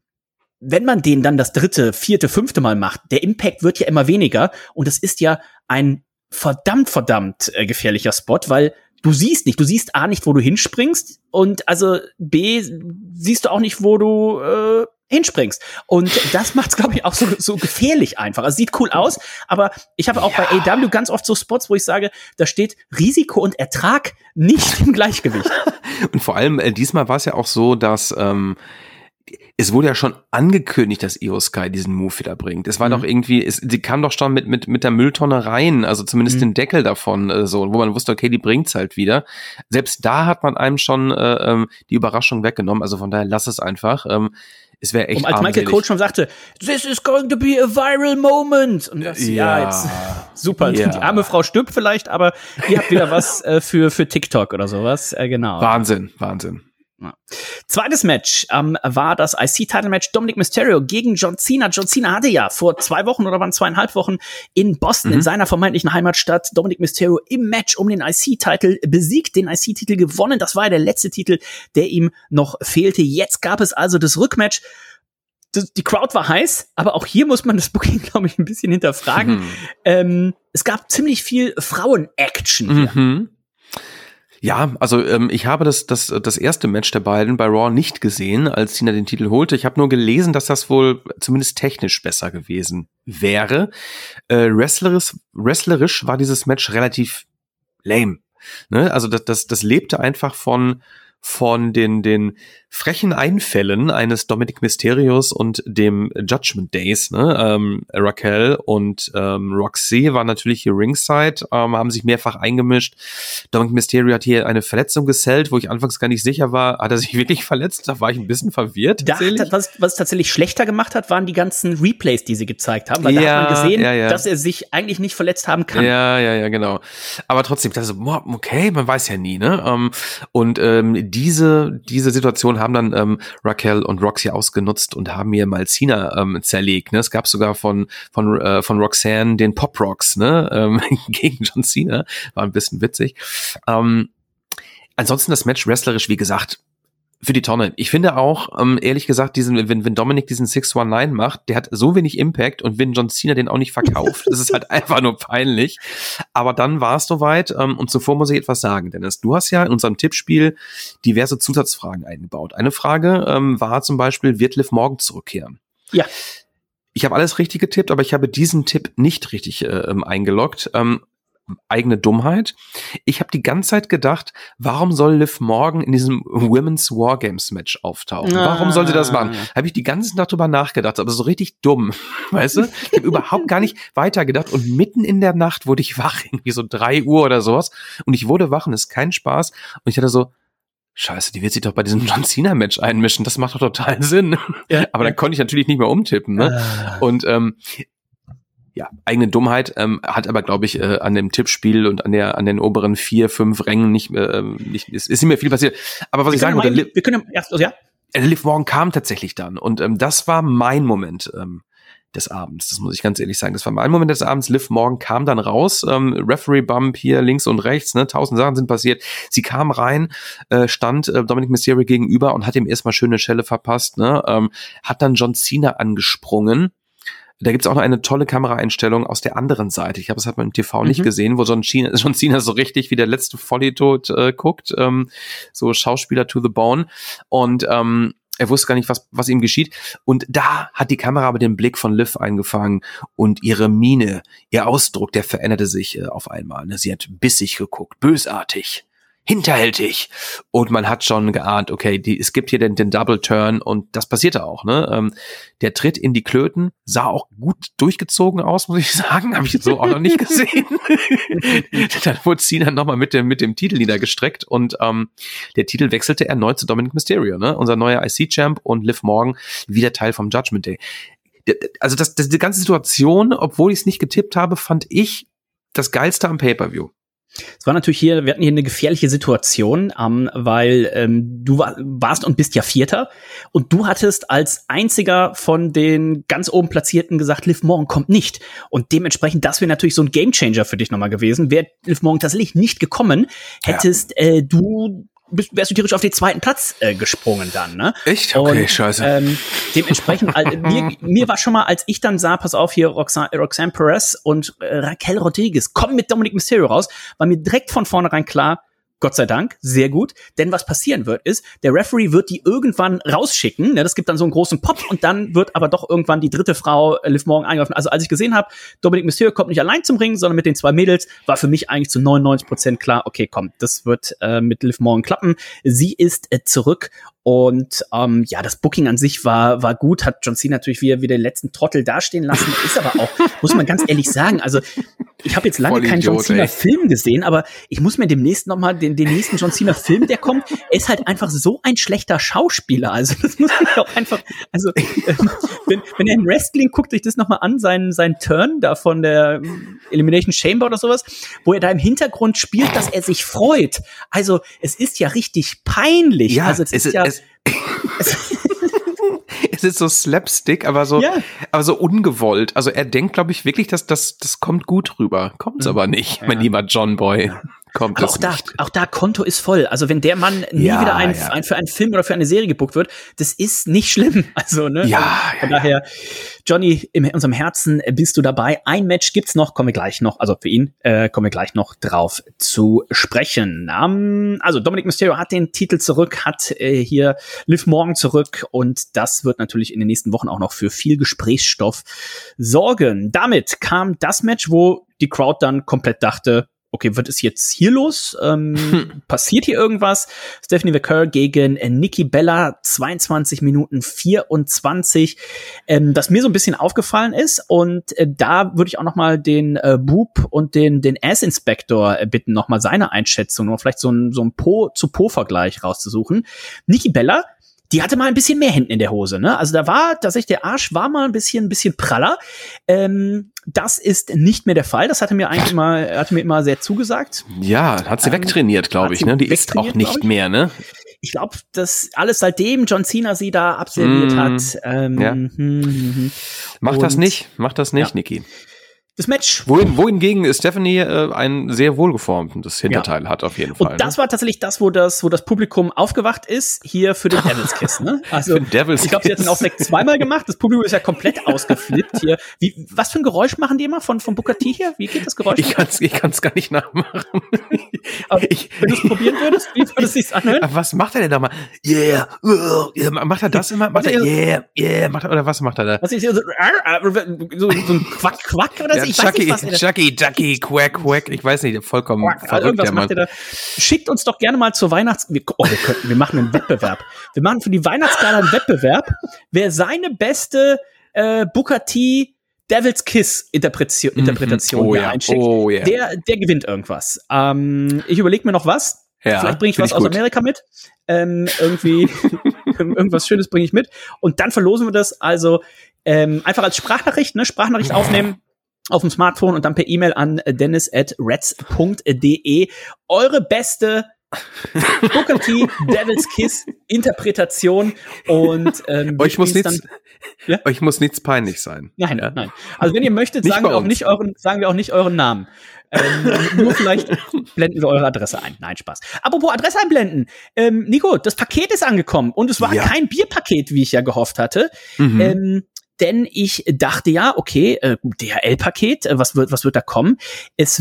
wenn man den dann das dritte, vierte, fünfte Mal macht, der Impact wird ja immer weniger und es ist ja ein verdammt, verdammt äh, gefährlicher Spot, weil du siehst nicht, du siehst A nicht, wo du hinspringst und also B siehst du auch nicht, wo du äh, hinspringst. Und das macht's, glaube ich, auch so, so gefährlich einfach. Also sieht cool aus, aber ich habe auch ja. bei A E W ganz oft so Spots, wo ich sage, da steht Risiko und Ertrag nicht im Gleichgewicht. Und vor allem, äh, diesmal war es ja auch so, dass ähm, es wurde ja schon angekündigt, dass Io Sky diesen Move wieder bringt. Es war mhm. doch irgendwie, es, sie kam doch schon mit mit mit der Mülltonne rein, also zumindest mhm. den Deckel davon, äh, so, wo man wusste, okay, die bringt's halt wieder. Selbst da hat man einem schon äh, ähm, die Überraschung weggenommen, also von daher lass es einfach. Ähm, Es wäre echt. Und als Michael Cole schon sagte, this is going to be a viral moment. Und das, ja, ja jetzt, super. Ja. Die arme Frau stirbt vielleicht, aber ihr habt wieder was äh, für, für TikTok oder sowas. Äh, genau. Wahnsinn, Wahnsinn. Ja. Zweites Match ähm, war das I C-Title-Match Dominic Mysterio gegen John Cena. John Cena hatte ja vor zwei Wochen oder waren zweieinhalb Wochen in Boston, mhm. in seiner vermeintlichen Heimatstadt, Dominic Mysterio im Match um den I C-Title besiegt, den I C-Titel gewonnen. Das war der letzte Titel, der ihm noch fehlte. Jetzt gab es also das Rückmatch. Das, die Crowd war heiß, aber auch hier muss man das Booking, glaube ich, ein bisschen hinterfragen. Mhm. Ähm, es gab ziemlich viel Frauen-Action hier. Mhm. Ja, also ähm, ich habe das, das, das erste Match der beiden bei Raw nicht gesehen, als Cena den Titel holte. Ich habe nur gelesen, dass das wohl zumindest technisch besser gewesen wäre. Äh, wrestlerisch, wrestlerisch war dieses Match relativ lame. Ne? Also das, das, das lebte einfach von von den den frechen Einfällen eines Dominic Mysterios und dem Judgment Days, ne? Ähm, Raquel und ähm, Roxy waren natürlich hier ringside, ähm, haben sich mehrfach eingemischt. Dominic Mysterio hat hier eine Verletzung gesellt, wo ich anfangs gar nicht sicher war, hat er sich wirklich verletzt? Da war ich ein bisschen verwirrt. Da hat, was, was tatsächlich schlechter gemacht hat, waren die ganzen Replays, die sie gezeigt haben, weil ja, da hat man gesehen, ja, ja. dass er sich eigentlich nicht verletzt haben kann. Ja, ja, ja, genau. Aber trotzdem, das ist so, okay, man weiß ja nie, ne? Ähm, und ähm, diese diese Situation haben dann ähm, Raquel und Roxy ausgenutzt und haben mir mal Cena ähm, zerlegt. Ne? Es gab sogar von von äh, von Roxanne den Pop Rocks, ne, ähm, gegen John Cena, war ein bisschen witzig. Ähm, ansonsten das Match wrestlerisch, wie gesagt, für die Tonne. Ich finde auch, ähm, ehrlich gesagt, diesen, wenn, wenn Dominic diesen six one nine macht, der hat so wenig Impact und wenn John Cena den auch nicht verkauft, das ist halt einfach nur peinlich. Aber dann war es soweit ähm, und zuvor muss ich etwas sagen, Dennis. Du hast ja in unserem Tippspiel diverse Zusatzfragen eingebaut. Eine Frage ähm, war zum Beispiel, wird Liv Morgan zurückkehren? Ja. Ich habe alles richtig getippt, aber ich habe diesen Tipp nicht richtig äh, eingeloggt. Ähm, eigene Dummheit. Ich habe die ganze Zeit gedacht, warum soll Liv Morgan in diesem Women's Wargames Match auftauchen? Ah. Warum soll sie das machen? Habe ich die ganze Nacht drüber nachgedacht, aber so richtig dumm, weißt du? Ich habe überhaupt gar nicht weitergedacht und mitten in der Nacht wurde ich wach, irgendwie so drei Uhr oder sowas und ich wurde wach und es ist kein Spaß und ich hatte so, Scheiße, die wird sich doch bei diesem John Cena Match einmischen, das macht doch total Sinn. Ja. Aber dann konnte ich natürlich nicht mehr umtippen, ne? Ah. Und ähm, ja, eigene Dummheit, ähm, hat aber, glaube ich, äh, an dem Tippspiel und an der an den oberen vier, fünf Rängen nicht, äh, nicht ist, ist nicht mehr viel passiert. Aber was wir ich sagen wollte, wir können erst, also, ja. Liv Morgan kam tatsächlich dann und ähm, das war mein Moment ähm, des Abends. Das muss ich ganz ehrlich sagen. Das war mein Moment des Abends. Liv Morgan kam dann raus, ähm, Referee-Bump hier links und rechts, ne, tausend Sachen sind passiert. Sie kam rein, äh, stand äh, Dominic Mysterio gegenüber und hat ihm erstmal schöne Schelle verpasst, ne, ähm, hat dann John Cena angesprungen. Da gibt's auch noch eine tolle Kameraeinstellung aus der anderen Seite. Ich habe es halt mal im T V mhm. nicht gesehen, wo John Cena, John Cena so richtig wie der letzte Vollidiot äh, guckt, ähm, so Schauspieler to the bone. Und ähm, er wusste gar nicht, was was ihm geschieht. Und da hat die Kamera aber den Blick von Liv eingefangen und ihre Miene, ihr Ausdruck, der veränderte sich äh, auf einmal. Ne? Sie hat bissig geguckt, bösartig, hinterhältig. Und man hat schon geahnt, okay, die, es gibt hier den, den Double Turn und das passierte auch. Ne? Ähm, der Tritt in die Klöten sah auch gut durchgezogen aus, muss ich sagen. Habe ich so auch noch nicht gesehen. Dann wurde Cena nochmal mit dem, mit dem Titel niedergestreckt und ähm, der Titel wechselte erneut zu Dominic Mysterio, ne? Unser neuer I C-Champ und Liv Morgan wieder Teil vom Judgment Day. Also das, das, die ganze Situation, obwohl ich es nicht getippt habe, fand ich das Geilste am Pay-Per-View. Es war natürlich hier, wir hatten hier eine gefährliche Situation, ähm, weil ähm, du war, warst und bist ja Vierter und du hattest als einziger von den ganz oben Platzierten gesagt, Liv Morgan kommt nicht. Und dementsprechend, das wäre natürlich so ein Gamechanger für dich nochmal gewesen. Wäre Liv Morgan tatsächlich nicht gekommen, hättest ja. äh, du bist, wärst du theoretisch auf den zweiten Platz äh, gesprungen dann, ne? Echt? Okay, und, scheiße. Ähm, dementsprechend, also, mir, mir war schon mal, als ich dann sah, pass auf hier, Roxanne, Roxanne Perez und äh, Raquel Rodriguez kommen mit Dominic Mysterio raus, war mir direkt von vornherein klar, Gott sei Dank, sehr gut. Denn was passieren wird, ist, der Referee wird die irgendwann rausschicken. Ne, das gibt dann so einen großen Pop und dann wird aber doch irgendwann die dritte Frau, Liv Morgan, eingreifen. Also als ich gesehen habe, Dominic Mysterio kommt nicht allein zum Ring, sondern mit den zwei Mädels, war für mich eigentlich zu neunundneunzig Prozent klar, okay, komm, das wird äh, mit Liv Morgan klappen. Sie ist äh, zurück. Und ähm, ja, das Booking an sich war war gut, hat John Cena natürlich wieder, wieder den letzten Trottel dastehen lassen. Ist aber auch, muss man ganz ehrlich sagen, also ich habe jetzt lange Voll keinen John Idiot, Cena ey. Film gesehen, aber ich muss mir demnächst noch mal den, den nächsten John Cena Film, der kommt, er ist halt einfach so ein schlechter Schauspieler. Also das muss man auch einfach, also ähm, wenn, wenn er im Wrestling guckt, euch das noch mal an, seinen, seinen Turn da von der Elimination Chamber oder sowas, wo er da im Hintergrund spielt, dass er sich freut. Also es ist ja richtig peinlich. Ja, also es, es ist ja es, es ist so Slapstick, aber so, Ja. aber so ungewollt. Also er denkt, glaube ich, wirklich, dass das, das kommt gut rüber. Kommt's aber nicht, mein lieber John Boy. Kommt Aber es auch da, nicht. auch da Konto ist voll. Also wenn der Mann nie Ja, wieder ein, ja. ein, für einen Film oder für eine Serie gebucht wird, das ist nicht schlimm. Also, ne? Ja, also, von ja, daher, Johnny, in unserem Herzen bist du dabei. Ein Match gibt's noch, kommen wir gleich noch, also für ihn, äh, kommen wir gleich noch drauf zu sprechen. Um, also Dominic Mysterio hat den Titel zurück, hat äh, hier Liv Morgan zurück und das wird natürlich in den nächsten Wochen auch noch für viel Gesprächsstoff sorgen. Damit kam das Match, wo die Crowd dann komplett dachte, okay, was ist jetzt hier los? Ähm, hm. Passiert hier irgendwas? Stephanie McCurry gegen äh, Nikki Bella, zweiundzwanzig Minuten vierundzwanzig. Ähm, das mir so ein bisschen aufgefallen ist. Und äh, da würde ich auch noch mal den äh, Boop und den den Ass-Inspector äh, bitten, noch mal seine Einschätzung, noch vielleicht so ein so ein Po-zu-Po-Vergleich rauszusuchen. Nikki Bella, die hatte mal ein bisschen mehr hinten in der Hose, ne? Also da war tatsächlich, der Arsch war mal ein bisschen, ein bisschen praller. Ähm, das ist nicht mehr der Fall. Das hatte mir eigentlich immer, hatte mir immer sehr zugesagt. Ja, hat sie Ähm, wegtrainiert, glaube hat ich, sie ne? Die ist auch wegtrainiert, nicht glaub ich. mehr, ne? Ich glaube, dass alles seitdem John Cena sie da absolviert Mm, hat. Ähm, ja. hm, hm, hm. Mach das Und nicht, mach das nicht, Ja. Niki. Das Match. Wohin, wohingegen Stephanie äh, ein sehr wohlgeformtes Hinterteil hat, auf jeden Fall. Und das war tatsächlich das, wo das, wo das Publikum aufgewacht ist, hier für den Devil's Kiss, ne? Also, Für den Devil's ich glaube, sie hat den Kiss. auch direkt zweimal gemacht. Das Publikum ist ja komplett ausgeflippt hier. Wie, was für ein Geräusch machen die immer von, von Booker T hier? Wie geht das Geräusch? Ich kann's, ich kann's gar nicht nachmachen. Aber ich, wenn du es probieren würdest, wie würde es sich anhören? Aber was macht er denn da mal? Yeah, uh, yeah, macht er das immer? Macht er, yeah, yeah, macht er, oder was macht er da? Was ich so, so, so ein Quack, Quack oder so? Ja, Ich weiß nicht, was er da- Chucky, Chucky, Quack, Quack, ich weiß nicht, vollkommen Quack, also verrückt, irgendwas der Mann. macht ihr da. Schickt uns doch gerne mal zur Weihnachts... Wir, oh, wir, könnten, wir machen einen Wettbewerb. Wir machen für die Weihnachtsgala einen Wettbewerb, wer seine beste äh, Booker T Devil's Kiss Interpretation, Interpretation Oh hier ja, einschickt, oh ja. der, der gewinnt irgendwas. Ähm, ich überlege mir noch was. Ja, Vielleicht bringe ich find was ich aus gut. Amerika mit. Ähm, irgendwie irgendwas Schönes bringe ich mit. Und dann verlosen wir das. Also ähm, einfach als Sprachnachricht, ne? Sprachnachricht aufnehmen auf dem Smartphone und dann per E-Mail an dennis at reds punkt de. Eure beste Booker T Devil's Kiss Interpretation und ähm, wir Euch muss spielen's nichts, dann- Ja? euch muss nichts peinlich sein. Nein, Ja. nein. Also wenn ihr möchtet, Nicht sagen bei wir auch uns. nicht euren, sagen wir auch nicht euren Namen. Ähm, nur vielleicht blenden wir eure Adresse ein. Nein, Spaß. Apropos Adresse einblenden. Ähm, Nico, das Paket ist angekommen und es war Ja. kein Bierpaket, wie ich ja gehofft hatte. Mhm. Ähm, denn ich dachte ja, okay, äh, D H L-Paket, äh, was wird, was wird da kommen? Es,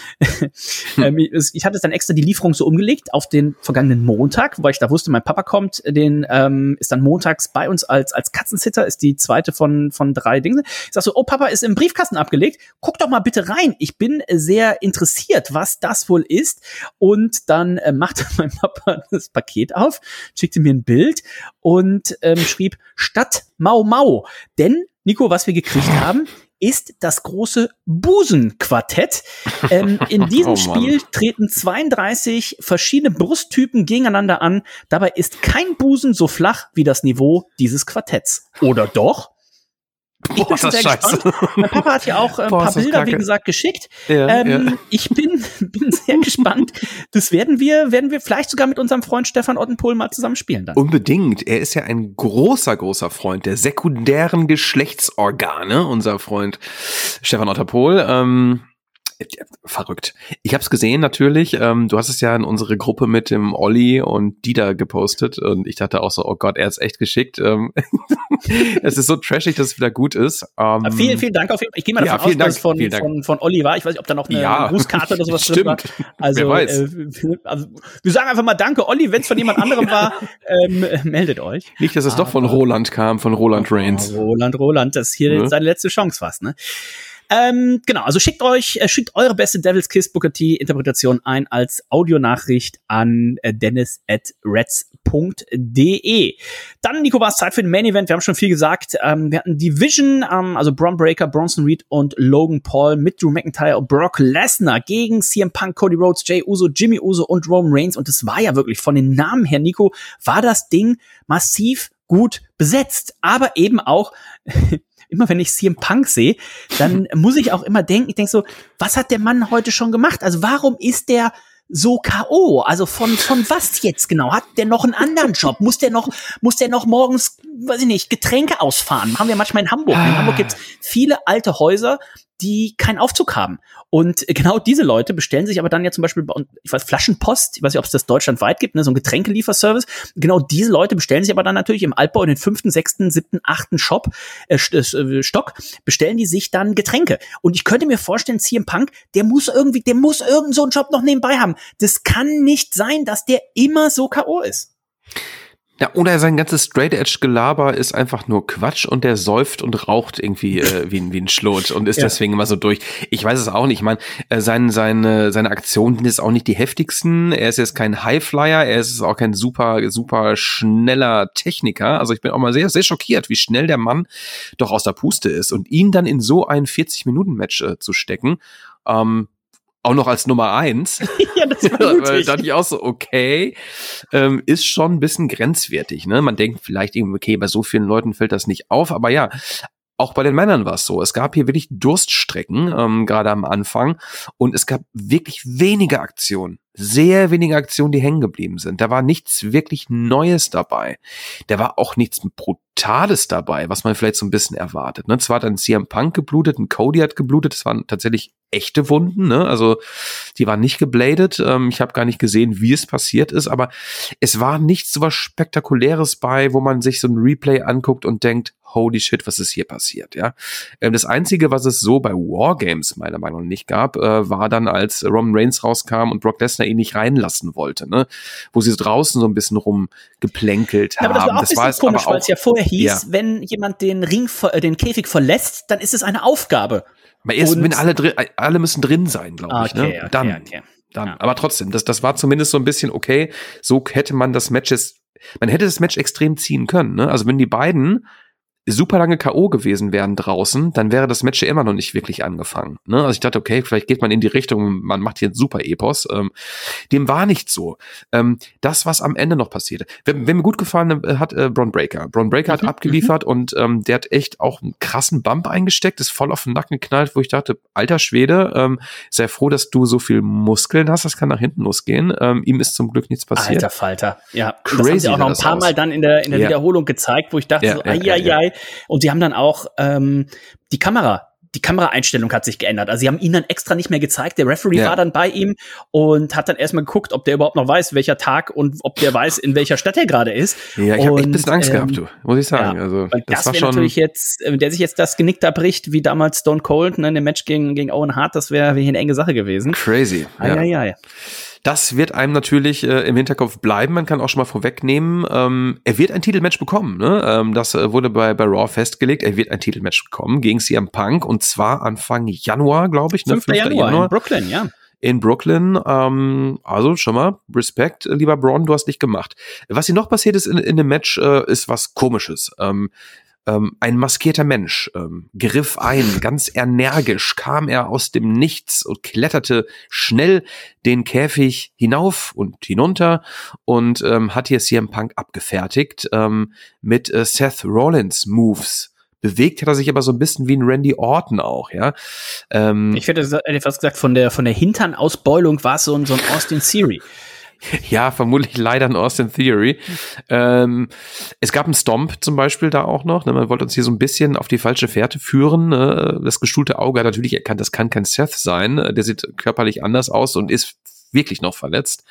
ähm, es, ich hatte es dann extra die Lieferung so umgelegt auf den vergangenen Montag, weil ich da wusste, mein Papa kommt, den ähm, ist dann montags bei uns als als Katzensitter, ist die zweite von von drei Dingen. Ich sag so, oh Papa, ist im Briefkasten abgelegt. Guck doch mal bitte rein. Ich bin sehr interessiert, was das wohl ist. Und dann äh, machte mein Papa das Paket auf, schickte mir ein Bild und ähm, schrieb Stadt Mau Mau. Denn, Nico, was wir gekriegt haben, ist das große Busenquartett. Ähm, in diesem Oh Mann. Spiel treten zweiunddreißig verschiedene Brusttypen gegeneinander an. Dabei ist kein Busen so flach wie das Niveau dieses Quartetts. Oder doch? Ich Boah, bin schon das sehr scheiße. gespannt. Mein Papa hat ja auch äh, ein Boah, paar ist das Bilder, wie kacke. gesagt, geschickt. Ja, ähm, ja. Ich bin, bin sehr gespannt. Das werden wir, werden wir vielleicht sogar mit unserem Freund Stefan Ottenpohl mal zusammen spielen dann. Unbedingt. Er ist ja ein großer, großer Freund der sekundären Geschlechtsorgane, unser Freund Stefan Otterpohl. Ähm, verrückt. Ich habe es gesehen natürlich. Ähm, du hast es ja in unsere Gruppe mit dem Olli und Dieter gepostet und ich dachte auch so, oh Gott, er ist echt geschickt. Ähm, es ist so trashig, dass es wieder gut ist. Ähm, Äh, vielen, vielen Dank auf jeden Fall. Ich gehe mal Ja, davon aus, vielen dass Dank, es von, vielen Dank. von, von Olli war. Ich weiß nicht, ob da noch eine Ja, Grußkarte oder sowas drin war. stimmt. Also, Wer weiß. Äh, also, wir sagen einfach mal Danke, Olli. Wenn es von jemand anderem war, ähm, äh, meldet euch. Nicht, dass es doch von Aber- Roland kam, von Roland Reigns. Oh, Roland, Roland, das ist hier Ne? seine letzte Chance fast, ne? Ähm, genau, also schickt euch, äh, schickt eure beste Devil's Kiss Booker T Interpretation ein als Audionachricht an äh, dennis at reds punkt de. Dann, Nico, war es Zeit für den Main Event. Wir haben schon viel gesagt. Ähm, wir hatten Division, ähm, also Bron Breakker, Bronson Reed und Logan Paul mit Drew McIntyre und Brock Lesnar gegen C M Punk, Cody Rhodes, Jey Uso, Jimmy Uso und Roman Reigns. Und es war ja wirklich von den Namen her, Nico, war das Ding massiv gut besetzt. Aber eben auch immer wenn ich C M Punk sehe, dann muss ich auch immer denken, ich denke so, was hat der Mann heute schon gemacht? Also warum ist der so K O? Also von von was jetzt genau? Hat der noch einen anderen Job? Muss der noch muss der noch morgens, weiß ich nicht, Getränke ausfahren? Haben wir manchmal in Hamburg. In Hamburg gibt's viele alte Häuser, die keinen Aufzug haben. Und genau diese Leute bestellen sich aber dann ja zum Beispiel, ich weiß, Flaschenpost, ich weiß nicht, ob es das deutschlandweit gibt, ne, so ein Getränkelieferservice. Genau diese Leute bestellen sich aber dann natürlich im Altbau in den fünften, sechsten, siebten, achten Shop, äh, Stock, bestellen die sich dann Getränke. Und ich könnte mir vorstellen, C M Punk, der muss irgendwie, der muss irgend so einen Job noch nebenbei haben. Das kann nicht sein, dass der immer so K O ist. Ja, oder sein ganzes Straight-Edge-Gelaber ist einfach nur Quatsch und der säuft und raucht irgendwie äh, wie, wie ein Schlot und ist ja. deswegen immer so durch. Ich weiß es auch nicht. Ich meine, äh, sein, seine, seine Aktionen sind jetzt auch nicht die heftigsten. Er ist jetzt kein Highflyer, er ist auch kein super, super schneller Techniker. Also ich bin auch mal sehr, sehr schockiert, wie schnell der Mann doch aus der Puste ist. Und ihn dann in so ein vierzig-Minuten-Match äh, zu stecken, ähm, auch noch als Nummer eins. Ja, das war mutig. Da dachte ich auch so, okay, ähm, ist schon ein bisschen grenzwertig, ne? Man denkt vielleicht irgendwie, okay, bei so vielen Leuten fällt das nicht auf, aber ja, auch bei den Männern war es so. Es gab hier wirklich Durststrecken, ähm, gerade am Anfang, und es gab wirklich wenige Aktionen. Sehr wenige Aktionen, die hängen geblieben sind. Da war nichts wirklich Neues dabei. Da war auch nichts Brutales dabei, was man vielleicht so ein bisschen erwartet. Ne? Zwar hat ein C M Punk geblutet, ein Cody hat geblutet, das waren tatsächlich echte Wunden, ne? Also die waren nicht gebladet. Ähm, ich habe gar nicht gesehen, wie es passiert ist, aber es war nichts so was Spektakuläres bei, wo man sich so ein Replay anguckt und denkt, holy shit, was ist hier passiert, ja? Ähm, das Einzige, was es so bei Wargames meiner Meinung nach nicht gab, äh, war dann, als Roman Reigns rauskam und Brock Lesnar ihn nicht reinlassen wollte, ne? Wo sie so draußen so ein bisschen rumgeplänkelt haben. Ja, aber das war auch das ein bisschen war es komisch, aber auch, weil es ja vorher hieß, ja. wenn jemand den Ring, äh, den Käfig verlässt, dann ist es eine Aufgabe. Aber erst, Und wenn alle drin, alle müssen drin sein, glaube ich, okay, ne? okay, Dann, okay. dann. Ja. Aber trotzdem, das, das war zumindest so ein bisschen okay. So hätte man das Match jetzt, man hätte das Match extrem ziehen können, ne? Also wenn die beiden super lange K O gewesen wären draußen, dann wäre das Match ja immer noch nicht wirklich angefangen. Ne? Also ich dachte, okay, vielleicht geht man in die Richtung, man macht hier ein super Epos. Ähm, dem war nicht so. Ähm, das, was am Ende noch passierte. Wer, wer mir gut gefallen hat, äh, Bron Breakker. Bron Breakker mhm, hat abgeliefert mhm. und ähm, der hat echt auch einen krassen Bump eingesteckt, ist voll auf den Nacken geknallt, wo ich dachte, alter Schwede, ähm, sei froh, dass du so viel Muskeln hast, das kann nach hinten losgehen. Ähm, ihm ist zum Glück nichts passiert. Alter Falter. Ja, crazy, das haben sie auch noch ein paar aus. Mal dann in der, in der ja. Wiederholung gezeigt, wo ich dachte ja, so, ja, ai, ja, ai, ja. ai. Und sie haben dann auch ähm, die Kamera, die Kameraeinstellung hat sich geändert. Also sie haben ihn dann extra nicht mehr gezeigt. Der Referee ja. war dann bei ihm und hat dann erstmal geguckt, ob der überhaupt noch weiß, welcher Tag und ob der weiß, in welcher Stadt er gerade ist. Ja, ich habe echt ein bisschen Angst ähm, gehabt, du, muss ich sagen. Ja, also weil das, das war wäre schon natürlich jetzt, äh, der sich jetzt das Genick da bricht, wie damals Stone Cold, ne, in dem Match gegen, gegen Owen Hart, das wäre wär eine enge Sache gewesen. crazy. Ja, ja, ja. ja. Das wird einem natürlich äh, im Hinterkopf bleiben. Man kann auch schon mal vorwegnehmen, ähm, er wird ein Titelmatch bekommen. Ne? Ähm, das äh, wurde bei, bei Raw festgelegt. Er wird ein Titelmatch bekommen gegen C M Punk und zwar Anfang Januar, glaube ich. Ne? fünfter Januar in Brooklyn, ja. In Brooklyn, ähm, also schon mal Respekt, lieber Braun, du hast dich gemacht. Was hier noch passiert ist in, in dem Match, äh, ist was Komisches. Ähm, Ähm, ein maskierter Mensch ähm, griff ein, ganz energisch kam er aus dem Nichts und kletterte schnell den Käfig hinauf und hinunter und ähm, hat hier C M Punk abgefertigt ähm, mit äh, Seth Rollins Moves. Bewegt hat er sich aber so ein bisschen wie ein Randy Orton auch, ja. Ähm, ich hätte fast gesagt, von der von der Hinternausbeulung war es so ein, so ein Austin Theory. Ja, vermutlich leider ein Austin Theory. Ähm, es gab einen Stomp zum Beispiel da auch noch. Ne? Man wollte uns hier so ein bisschen auf die falsche Fährte führen. Ne? Das geschulte Auge hat natürlich erkannt, das kann kein Seth sein. Der sieht körperlich anders aus und ist wirklich noch verletzt.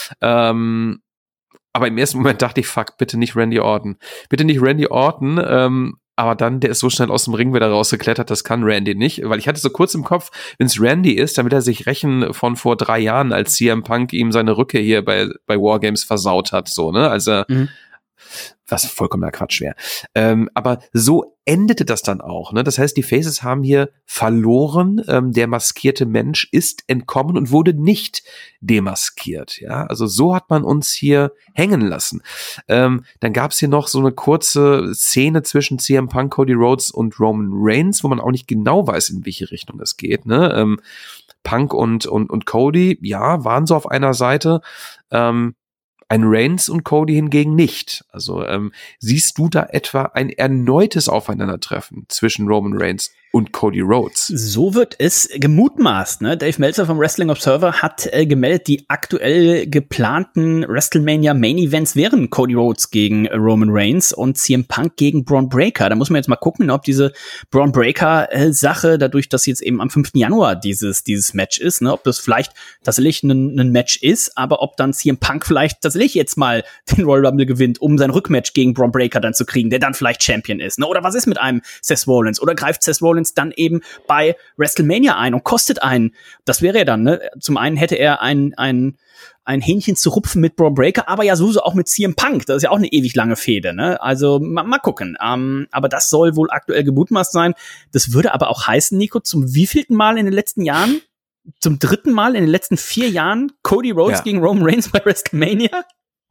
Ähm, aber im ersten Moment dachte ich, fuck, bitte nicht Randy Orton. Bitte nicht Randy Orton. Ähm, aber dann, der ist so schnell aus dem Ring wieder rausgeklettert, das kann Randy nicht. Weil ich hatte so kurz im Kopf, wenn es Randy ist, dann wird er sich rächen von vor drei Jahren, als C M Punk ihm seine Rückkehr hier bei, bei Wargames versaut hat. So, ne? Also mhm. was vollkommener Quatsch wäre. Ähm, aber so endete das dann auch. Ne? Das heißt, die Faces haben hier verloren. Ähm, der maskierte Mensch ist entkommen und wurde nicht demaskiert. Ja, also so hat man uns hier hängen lassen. Ähm, dann gab es hier noch so eine kurze Szene zwischen C M Punk, Cody Rhodes und Roman Reigns, wo man auch nicht genau weiß, in welche Richtung es geht. Ne? Ähm, Punk und, und, und Cody, ja, waren so auf einer Seite. Ähm, Ein Reigns und Cody hingegen nicht. Also ähm, siehst du da etwa ein erneutes Aufeinandertreffen zwischen Roman Reigns und Cody Rhodes? So wird es gemutmaßt. Ne? Dave Meltzer vom Wrestling Observer hat äh, gemeldet, die aktuell geplanten WrestleMania Main Events wären Cody Rhodes gegen äh, Roman Reigns und C M Punk gegen Braun Breaker. Da muss man jetzt mal gucken, ob diese Braun Breaker äh, Sache, dadurch, dass jetzt eben am fünften Januar dieses dieses Match ist, ne, ob das vielleicht tatsächlich ein, ein Match ist, aber ob dann C M Punk vielleicht tatsächlich jetzt mal den Royal Rumble gewinnt, um sein Rückmatch gegen Braun Breaker dann zu kriegen, der dann vielleicht Champion ist. Ne? Oder was ist mit einem Seth Rollins? Oder greift Seth Rollins dann eben bei WrestleMania ein und kostet einen? Das wäre ja dann, ne? Zum einen hätte er ein, ein, ein Hähnchen zu rupfen mit Braun Breaker, aber ja sowieso auch mit C M Punk. Das ist ja auch eine ewig lange Fehde, ne? Also ma, mal gucken. Ähm, aber das soll wohl aktuell gemutmaßt sein. Das würde aber auch heißen, Nico, zum wievielten Mal in den letzten Jahren? Zum dritten Mal in den letzten vier Jahren Cody Rhodes ja. gegen Roman Reigns bei WrestleMania?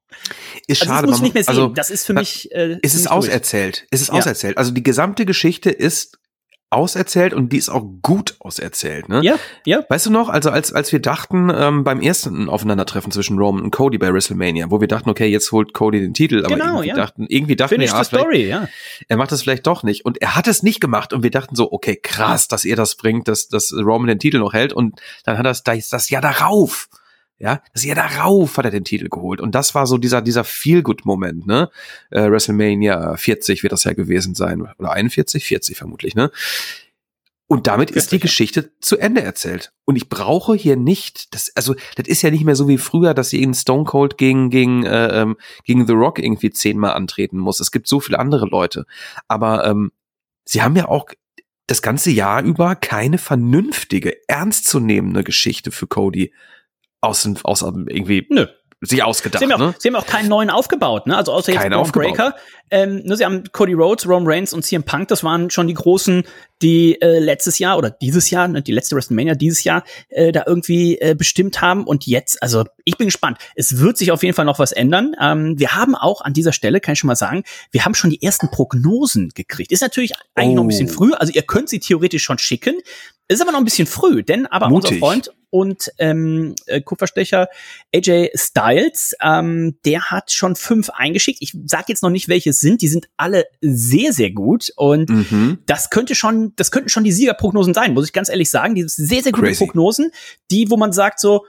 Ist also schade. Das muss ich nicht mehr sehen. Also, das ist für mich. Äh, es ist auserzählt. Es ist ja. auserzählt. Also die gesamte Geschichte ist auserzählt und die ist auch gut auserzählt, ne? Ja, ja. Weißt du noch, also als als wir dachten ähm, beim ersten Aufeinandertreffen zwischen Roman und Cody bei WrestleMania, wo wir dachten, okay, jetzt holt Cody den Titel, aber Genau, irgendwie ja. dachten, irgendwie dachten Finish wir, the story, ja. er macht das vielleicht doch nicht und er hat es nicht gemacht und wir dachten so, okay, krass, dass er das bringt, dass dass Roman den Titel noch hält und dann hat er das das, das Jahr darauf. Ja, das Jahr darauf hat er den Titel geholt. Und das war so dieser, dieser Feel-Good-Moment, ne? Äh, WrestleMania vierzig wird das ja gewesen sein. Oder einundvierzig? vierzig vermutlich, ne? Und damit ist die Geschichte zu Ende erzählt. Und ich brauche hier nicht, das, also, das ist ja nicht mehr so wie früher, dass sie in Stone Cold gegen, gegen, äh, ähm, gegen The Rock irgendwie zehnmal antreten muss. Es gibt so viele andere Leute. Aber, ähm, sie haben ja auch das ganze Jahr über keine vernünftige, ernstzunehmende Geschichte für Cody aus, aus irgendwie Nö. sich ausgedacht. Sie haben, auch, ne? sie haben auch keinen neuen aufgebaut, ne? Also außer jetzt Keine Braun Breaker. Ähm, ne, sie haben Cody Rhodes, Roman Reigns und C M Punk, das waren schon die großen, die äh, letztes Jahr oder dieses Jahr, ne, die letzte WrestleMania dieses Jahr äh, da irgendwie äh, bestimmt haben. Und jetzt, also ich bin gespannt. Es wird sich auf jeden Fall noch was ändern. Ähm, wir haben auch an dieser Stelle, kann ich schon mal sagen, wir haben schon die ersten Prognosen gekriegt. Ist natürlich eigentlich oh. noch ein bisschen früh. Also ihr könnt sie theoretisch schon schicken. Ist aber noch ein bisschen früh, denn aber Mutig. unser Freund und ähm, äh, Kupferstecher A J Styles, ähm, der hat schon fünf eingeschickt. Ich sag jetzt noch nicht, welche es sind. Die sind alle sehr, sehr gut und Mhm. das könnte schon, das könnten schon die Siegerprognosen sein, muss ich ganz ehrlich sagen. Die sind sehr, sehr gute Crazy. Prognosen, die, wo man sagt so,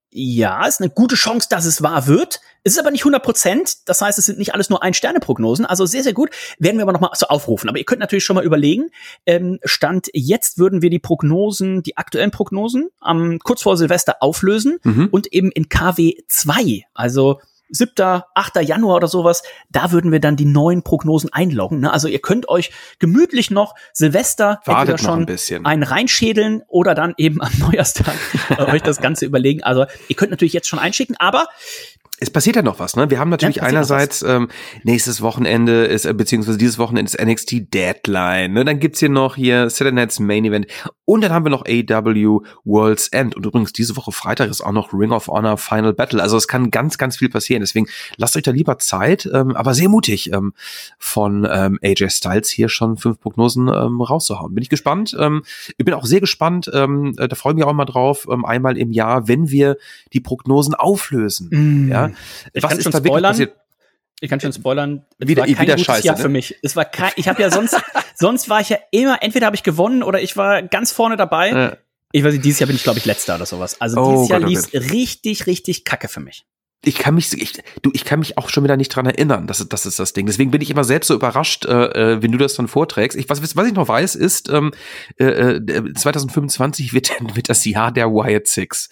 ja, ist eine gute Chance, dass es wahr wird. Es ist aber nicht hundert Prozent. Das heißt, es sind nicht alles nur Ein-Sterne-Prognosen. Also sehr, sehr gut. Werden wir aber noch mal so aufrufen. Aber ihr könnt natürlich schon mal überlegen. Ähm, Stand jetzt würden wir die Prognosen, die aktuellen Prognosen, am kurz vor Silvester auflösen Mhm. und eben in K W zwei, also siebter, achter Januar oder sowas, da würden wir dann die neuen Prognosen einloggen. Ne? Also ihr könnt euch gemütlich noch Silvester Wartet entweder noch schon ein bisschen. einen reinschädeln oder dann eben am Neujahrstag äh, euch das Ganze überlegen. Also ihr könnt natürlich jetzt schon einschicken, aber Es passiert ja noch was, ne? Wir haben natürlich Ja, passiert noch einerseits ähm, nächstes Wochenende ist, äh, beziehungsweise dieses Wochenende ist N X T Deadline, ne? Dann gibt's hier noch hier Saturday Night's Main Event und dann haben wir noch A E W World's End und übrigens diese Woche Freitag ist auch noch Ring of Honor Final Battle, also es kann ganz, ganz viel passieren, deswegen lasst euch da lieber Zeit, ähm, aber sehr mutig ähm, von ähm, A J Styles hier schon fünf Prognosen ähm, rauszuhauen. Bin ich gespannt, ähm, ich bin auch sehr gespannt, ähm, äh, da freue ich mich auch mal drauf, ähm, einmal im Jahr, wenn wir die Prognosen auflösen, Mm. ja. Ich Was kann ist schon da wirklich spoilern. passiert? Ich kann schon spoilern. Es Wieder- war kein wieder gutes scheiße, Jahr ne? für mich. Es war kein, ich habe ja sonst, sonst war ich ja immer, entweder habe ich gewonnen oder ich war ganz vorne dabei. Ja. Ich weiß nicht, dieses Jahr bin ich, glaube ich, letzter oder sowas. Also Oh dieses Jahr Gott, oh lief's richtig, richtig kacke für mich. Ich kann mich, ich, du, ich kann mich auch schon wieder nicht dran erinnern. Das, ist- das ist das Ding. Deswegen bin ich immer selbst so überrascht, äh, wenn du das dann vorträgst. Ich, was, was ich noch weiß, ist, ähm, äh, äh, zwanzig fünfundzwanzig wird, wird das Jahr der Wyatt Six.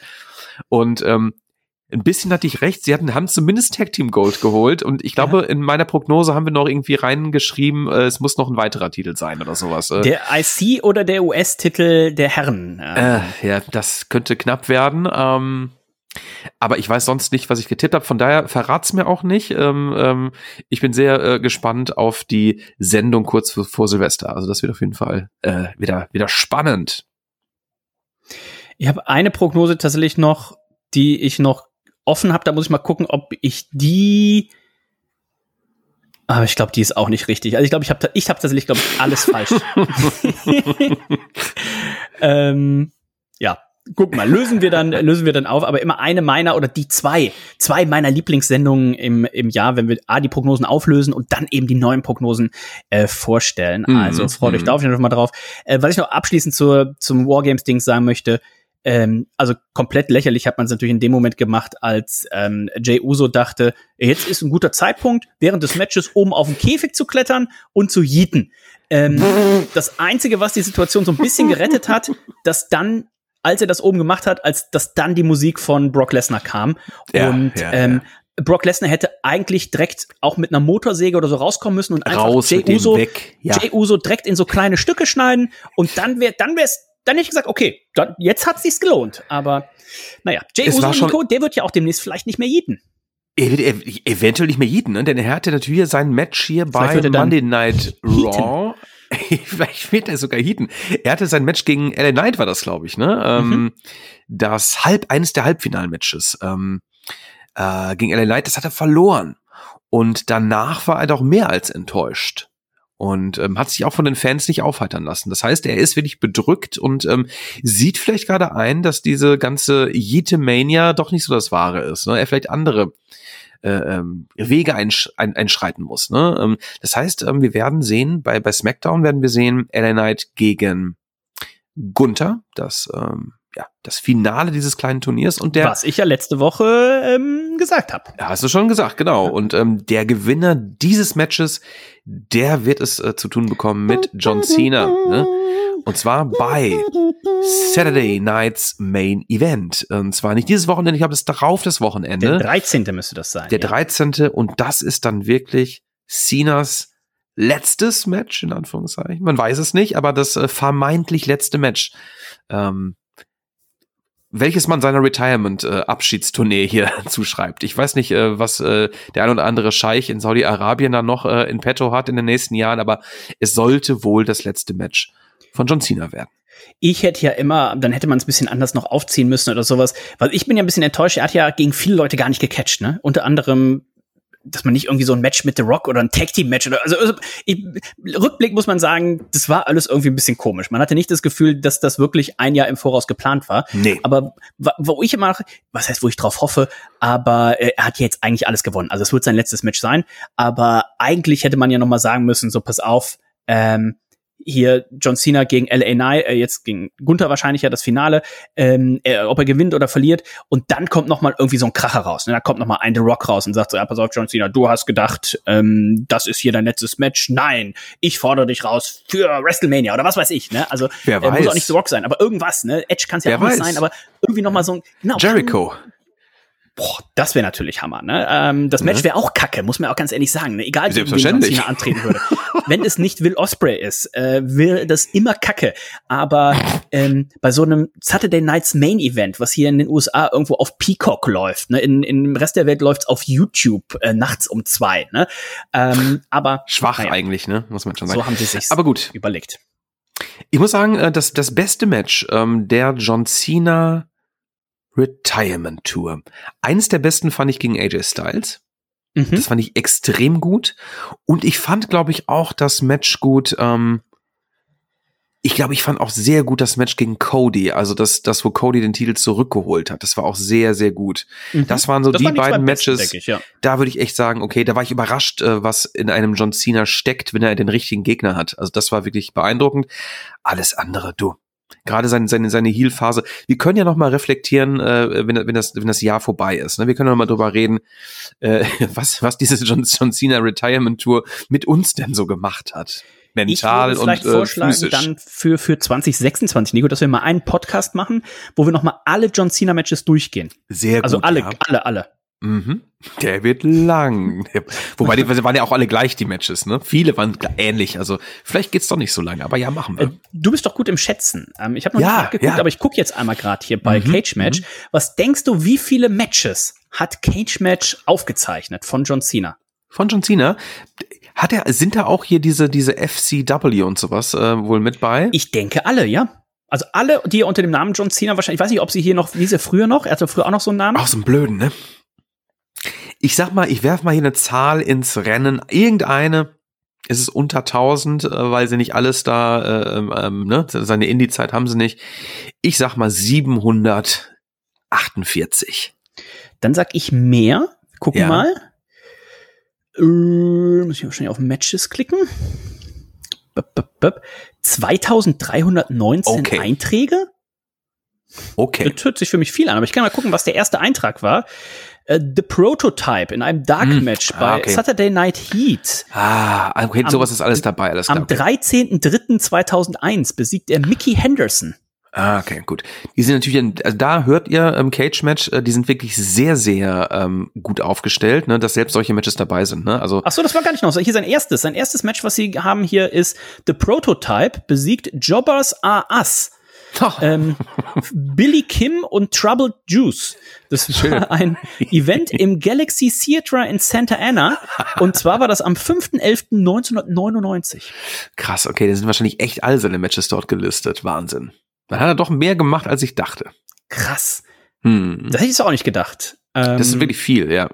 Und ähm, ein bisschen hatte ich recht. Sie hatten, haben zumindest Tag Team Gold geholt. Und ich glaube, in meiner Prognose haben wir noch irgendwie reingeschrieben, äh, es muss noch ein weiterer Titel sein oder sowas. Äh, Der I C oder der U S-Titel der Herren? Ähm, äh, ja, das könnte knapp werden. Ähm, Aber ich weiß sonst nicht, was ich getippt habe. Von daher verrat's mir auch nicht. Ähm, ähm, ich bin sehr äh, gespannt auf die Sendung kurz vor, vor Silvester. Also das wird auf jeden Fall äh, wieder, wieder spannend. Ich habe eine Prognose tatsächlich noch, die ich noch offen habe. Da muss ich mal gucken, ob ich die... Aber ich glaube, die ist auch nicht richtig. Also ich glaube, ich habe ich hab tatsächlich, glaube ich, alles falsch. ähm, ja. Guck mal, lösen wir dann, lösen wir dann auf, aber immer eine meiner oder die zwei, zwei meiner Lieblingssendungen im, im Jahr, wenn wir A, die Prognosen auflösen und dann eben die neuen Prognosen äh, vorstellen. Mm, also freut mm. euch da auf jeden Fall mal drauf. Äh, was ich noch abschließend zur, zum Wargames-Ding sagen möchte, ähm, also komplett lächerlich hat man es natürlich in dem Moment gemacht, als ähm, Jey Uso dachte, jetzt ist ein guter Zeitpunkt, während des Matches oben auf den Käfig zu klettern und zu yeeten. Ähm, das Einzige, was die Situation so ein bisschen gerettet hat, dass dann als er das oben gemacht hat, als dass dann die Musik von Brock Lesnar kam. Ja, und ja, ähm, ja. Brock Lesnar hätte eigentlich direkt auch mit einer Motorsäge oder so rauskommen müssen und einfach Raus Jey Uso, weg. Ja. Jey Uso direkt in so kleine Stücke schneiden und dann wäre, dann wär's, dann hätte ich gesagt, okay, dann, jetzt hat's sich's gelohnt. Aber naja, Jey Es Uso, war schon- Nico, der wird ja auch demnächst vielleicht nicht mehr yeeten. Er wird ev- eventuell nicht mehr jeden, ne? Denn er hatte natürlich sein Match hier Vielleicht bei wird er dann Monday Night Raw. Vielleicht wird er sogar heaten. Er hatte sein Match gegen L A Knight, war das, glaube ich, ne? Mhm. Ähm, das halb, eines der Halbfinalmatches ähm, äh, gegen L A Knight, das hat er verloren. Und danach war er doch mehr als enttäuscht. Und ähm, hat sich auch von den Fans nicht aufheitern lassen. Das heißt, er ist wirklich bedrückt und ähm, sieht vielleicht gerade ein, dass diese ganze Yeetemania doch nicht so das Wahre ist. Ne? Er vielleicht andere äh, ähm, Wege einsch ein einschreiten muss. Ne? Ähm, das heißt, ähm, wir werden sehen, bei, bei SmackDown werden wir sehen, L A Knight gegen Gunther, das, ähm, ja, das Finale dieses kleinen Turniers. Und der, Was ich ja letzte Woche ähm, gesagt habe. ja, hast du schon gesagt, genau. Und ähm, der Gewinner dieses Matches, der wird es äh, zu tun bekommen mit John Cena. Ne? Und zwar bei Saturday Night's Main Event. Und zwar nicht dieses Wochenende, ich glaube, es ist darauf das Wochenende. Der dreizehnte müsste das sein. Der ja. dreizehnte Und das ist dann wirklich Cenas letztes Match, in Anführungszeichen. Man weiß es nicht, aber das äh, vermeintlich letzte Match. Ähm, welches man seiner Retirement-Abschiedstournee hier zuschreibt. Ich weiß nicht, äh, was äh, der ein oder andere Scheich in Saudi-Arabien da noch äh, in petto hat in den nächsten Jahren, aber es sollte wohl das letzte Match von John Cena werden. Ich hätte ja immer, dann hätte man es ein bisschen anders noch aufziehen müssen oder sowas, weil ich bin ja ein bisschen enttäuscht, er hat ja gegen viele Leute gar nicht gecatcht, ne? Unter anderem, dass man nicht irgendwie so ein Match mit The Rock oder ein Tag-Team-Match oder, also, also ich, Rückblick muss man sagen, das war alles irgendwie ein bisschen komisch. Man hatte nicht das Gefühl, dass das wirklich ein Jahr im Voraus geplant war. Nee. Aber wo ich immer, was heißt, wo ich drauf hoffe, aber äh, er hat ja jetzt eigentlich alles gewonnen. Also es wird sein letztes Match sein, aber eigentlich hätte man ja noch mal sagen müssen, so pass auf, ähm, hier John Cena gegen L A Knight, äh, jetzt gegen Gunther wahrscheinlich ja das Finale, ähm, äh, ob er gewinnt oder verliert und dann kommt noch mal irgendwie so ein Kracher raus, ne? Da kommt noch mal ein The Rock raus und sagt so, ja, pass auf John Cena, du hast gedacht, ähm, das ist hier dein letztes Match, nein, ich fordere dich raus für WrestleMania oder was weiß ich, ne? Also Wer äh, muss weiß. auch nicht The Rock sein, aber irgendwas, ne? Edge kann es ja Wer auch nicht weiß. sein, aber irgendwie noch mal so ein, genau, Jericho. Boah, das wäre natürlich Hammer, ne? Ähm, das Match wäre auch kacke, muss man auch ganz ehrlich sagen, ne? Egal, gegen wen John Selbstverständlich. Cena antreten würde. Wenn es nicht Will Ospreay ist, äh, wäre das immer kacke. Aber ähm, bei so einem Saturday Night's Main Event, was hier in den U S A irgendwo auf Peacock läuft, ne? In, in dem Rest der Welt läuft's auf YouTube äh, nachts um zwei, ne? Ähm, aber Schwach naja, eigentlich, ne? Muss man schon sagen. so haben sie sich's Aber gut. überlegt. Ich muss sagen, äh, das, das beste Match ähm, der John Cena Retirement Tour. Eines der besten fand ich gegen A J Styles. Mhm. Das fand ich extrem gut. Und ich fand, glaube ich, auch das Match gut. Ähm, ich glaube, ich fand auch sehr gut das Match gegen Cody. Also das, das, wo Cody den Titel zurückgeholt hat. Das war auch sehr, sehr gut. Mhm. Das waren so Das die waren die zwei beiden besten, Matches. denke ich, ja. Da würde ich echt sagen, okay, da war ich überrascht, äh, was in einem John Cena steckt, wenn er den richtigen Gegner hat. Also das war wirklich beeindruckend. Alles andere, du. Gerade seine, seine, seine Heel-Phase. Wir können ja noch mal reflektieren, äh, wenn, wenn, das, wenn das Jahr vorbei ist. Ne? Wir können noch mal drüber reden, äh, was, was diese John, John Cena Retirement Tour mit uns denn so gemacht hat. Mental ich würde vielleicht und äh, vorschlagen, physisch. dann für, für zwanzig sechsundzwanzig, Nico, dass wir mal einen Podcast machen, wo wir noch mal alle John Cena Matches durchgehen. Sehr gut. Also alle, ja. alle, alle. Mhm. Der wird lang. Wobei, die waren ja auch alle gleich, die Matches, ne? Viele waren ähnlich, also vielleicht geht's doch nicht so lange, aber ja, machen wir. Äh, du bist doch gut im Schätzen. Ähm, ich habe noch Ja, nicht nachgeguckt, ja. aber ich gucke jetzt einmal gerade hier bei Mhm, Cage Match. mhm. Was denkst du, wie viele Matches hat Cage Match aufgezeichnet von John Cena? Von John Cena. Hat er, sind da auch hier diese, diese F C W und sowas äh, wohl mit bei? Ich denke alle, ja. Also alle, die unter dem Namen John Cena wahrscheinlich, ich weiß nicht, ob sie hier noch, wie sie früher noch, er hatte früher auch noch so einen Namen. Auch so ein Blöden, ne? Ich sag mal, ich werf mal hier eine Zahl ins Rennen. Irgendeine, ist es unter tausend, äh, weil sie nicht alles da, äh, ähm, ne, seine Indie-Zeit haben sie nicht. Ich sag mal siebenhundertachtundvierzig. Dann sag ich mehr. Gucken Ja. mal. Äh, muss ich wahrscheinlich auf Matches klicken. Bup, bup, bup. zweitausenddreihundertneunzehn Okay. Einträge? Okay. Das hört sich für mich viel an, aber ich kann mal gucken, was der erste Eintrag war. Äh, The Prototype in einem Dark Hm. Match Ah, bei okay. Saturday Night Heat. Ah, okay, Am- sowas ist alles dabei, alles klar. Am Okay. dreizehnten dritten zweitausendeins besiegt er Mickey Henderson. Ah, okay, gut. Die sind natürlich, also da hört ihr im Cage-Match, äh, die sind wirklich sehr, sehr ähm, gut aufgestellt, ne, dass selbst solche Matches dabei sind. Ne? Also Ach so, das war gar nicht noch so. Hier sein erstes. Sein erstes Match, was sie haben hier, ist The Prototype besiegt Jobbers Are Us. Ähm, Billy Kim und Troubled Juice. Das war Schön. ein Event im Galaxy Theatre in Santa Ana. Und zwar war das am fünften elften neunzehnhundertneunundneunzig. krass, okay, da sind wahrscheinlich echt all seine Matches dort gelistet. Wahnsinn. Dann hat er doch mehr gemacht, als ich dachte. Krass. Hm. Das hätte ich so auch nicht gedacht. Ähm, Das ist wirklich viel, ja.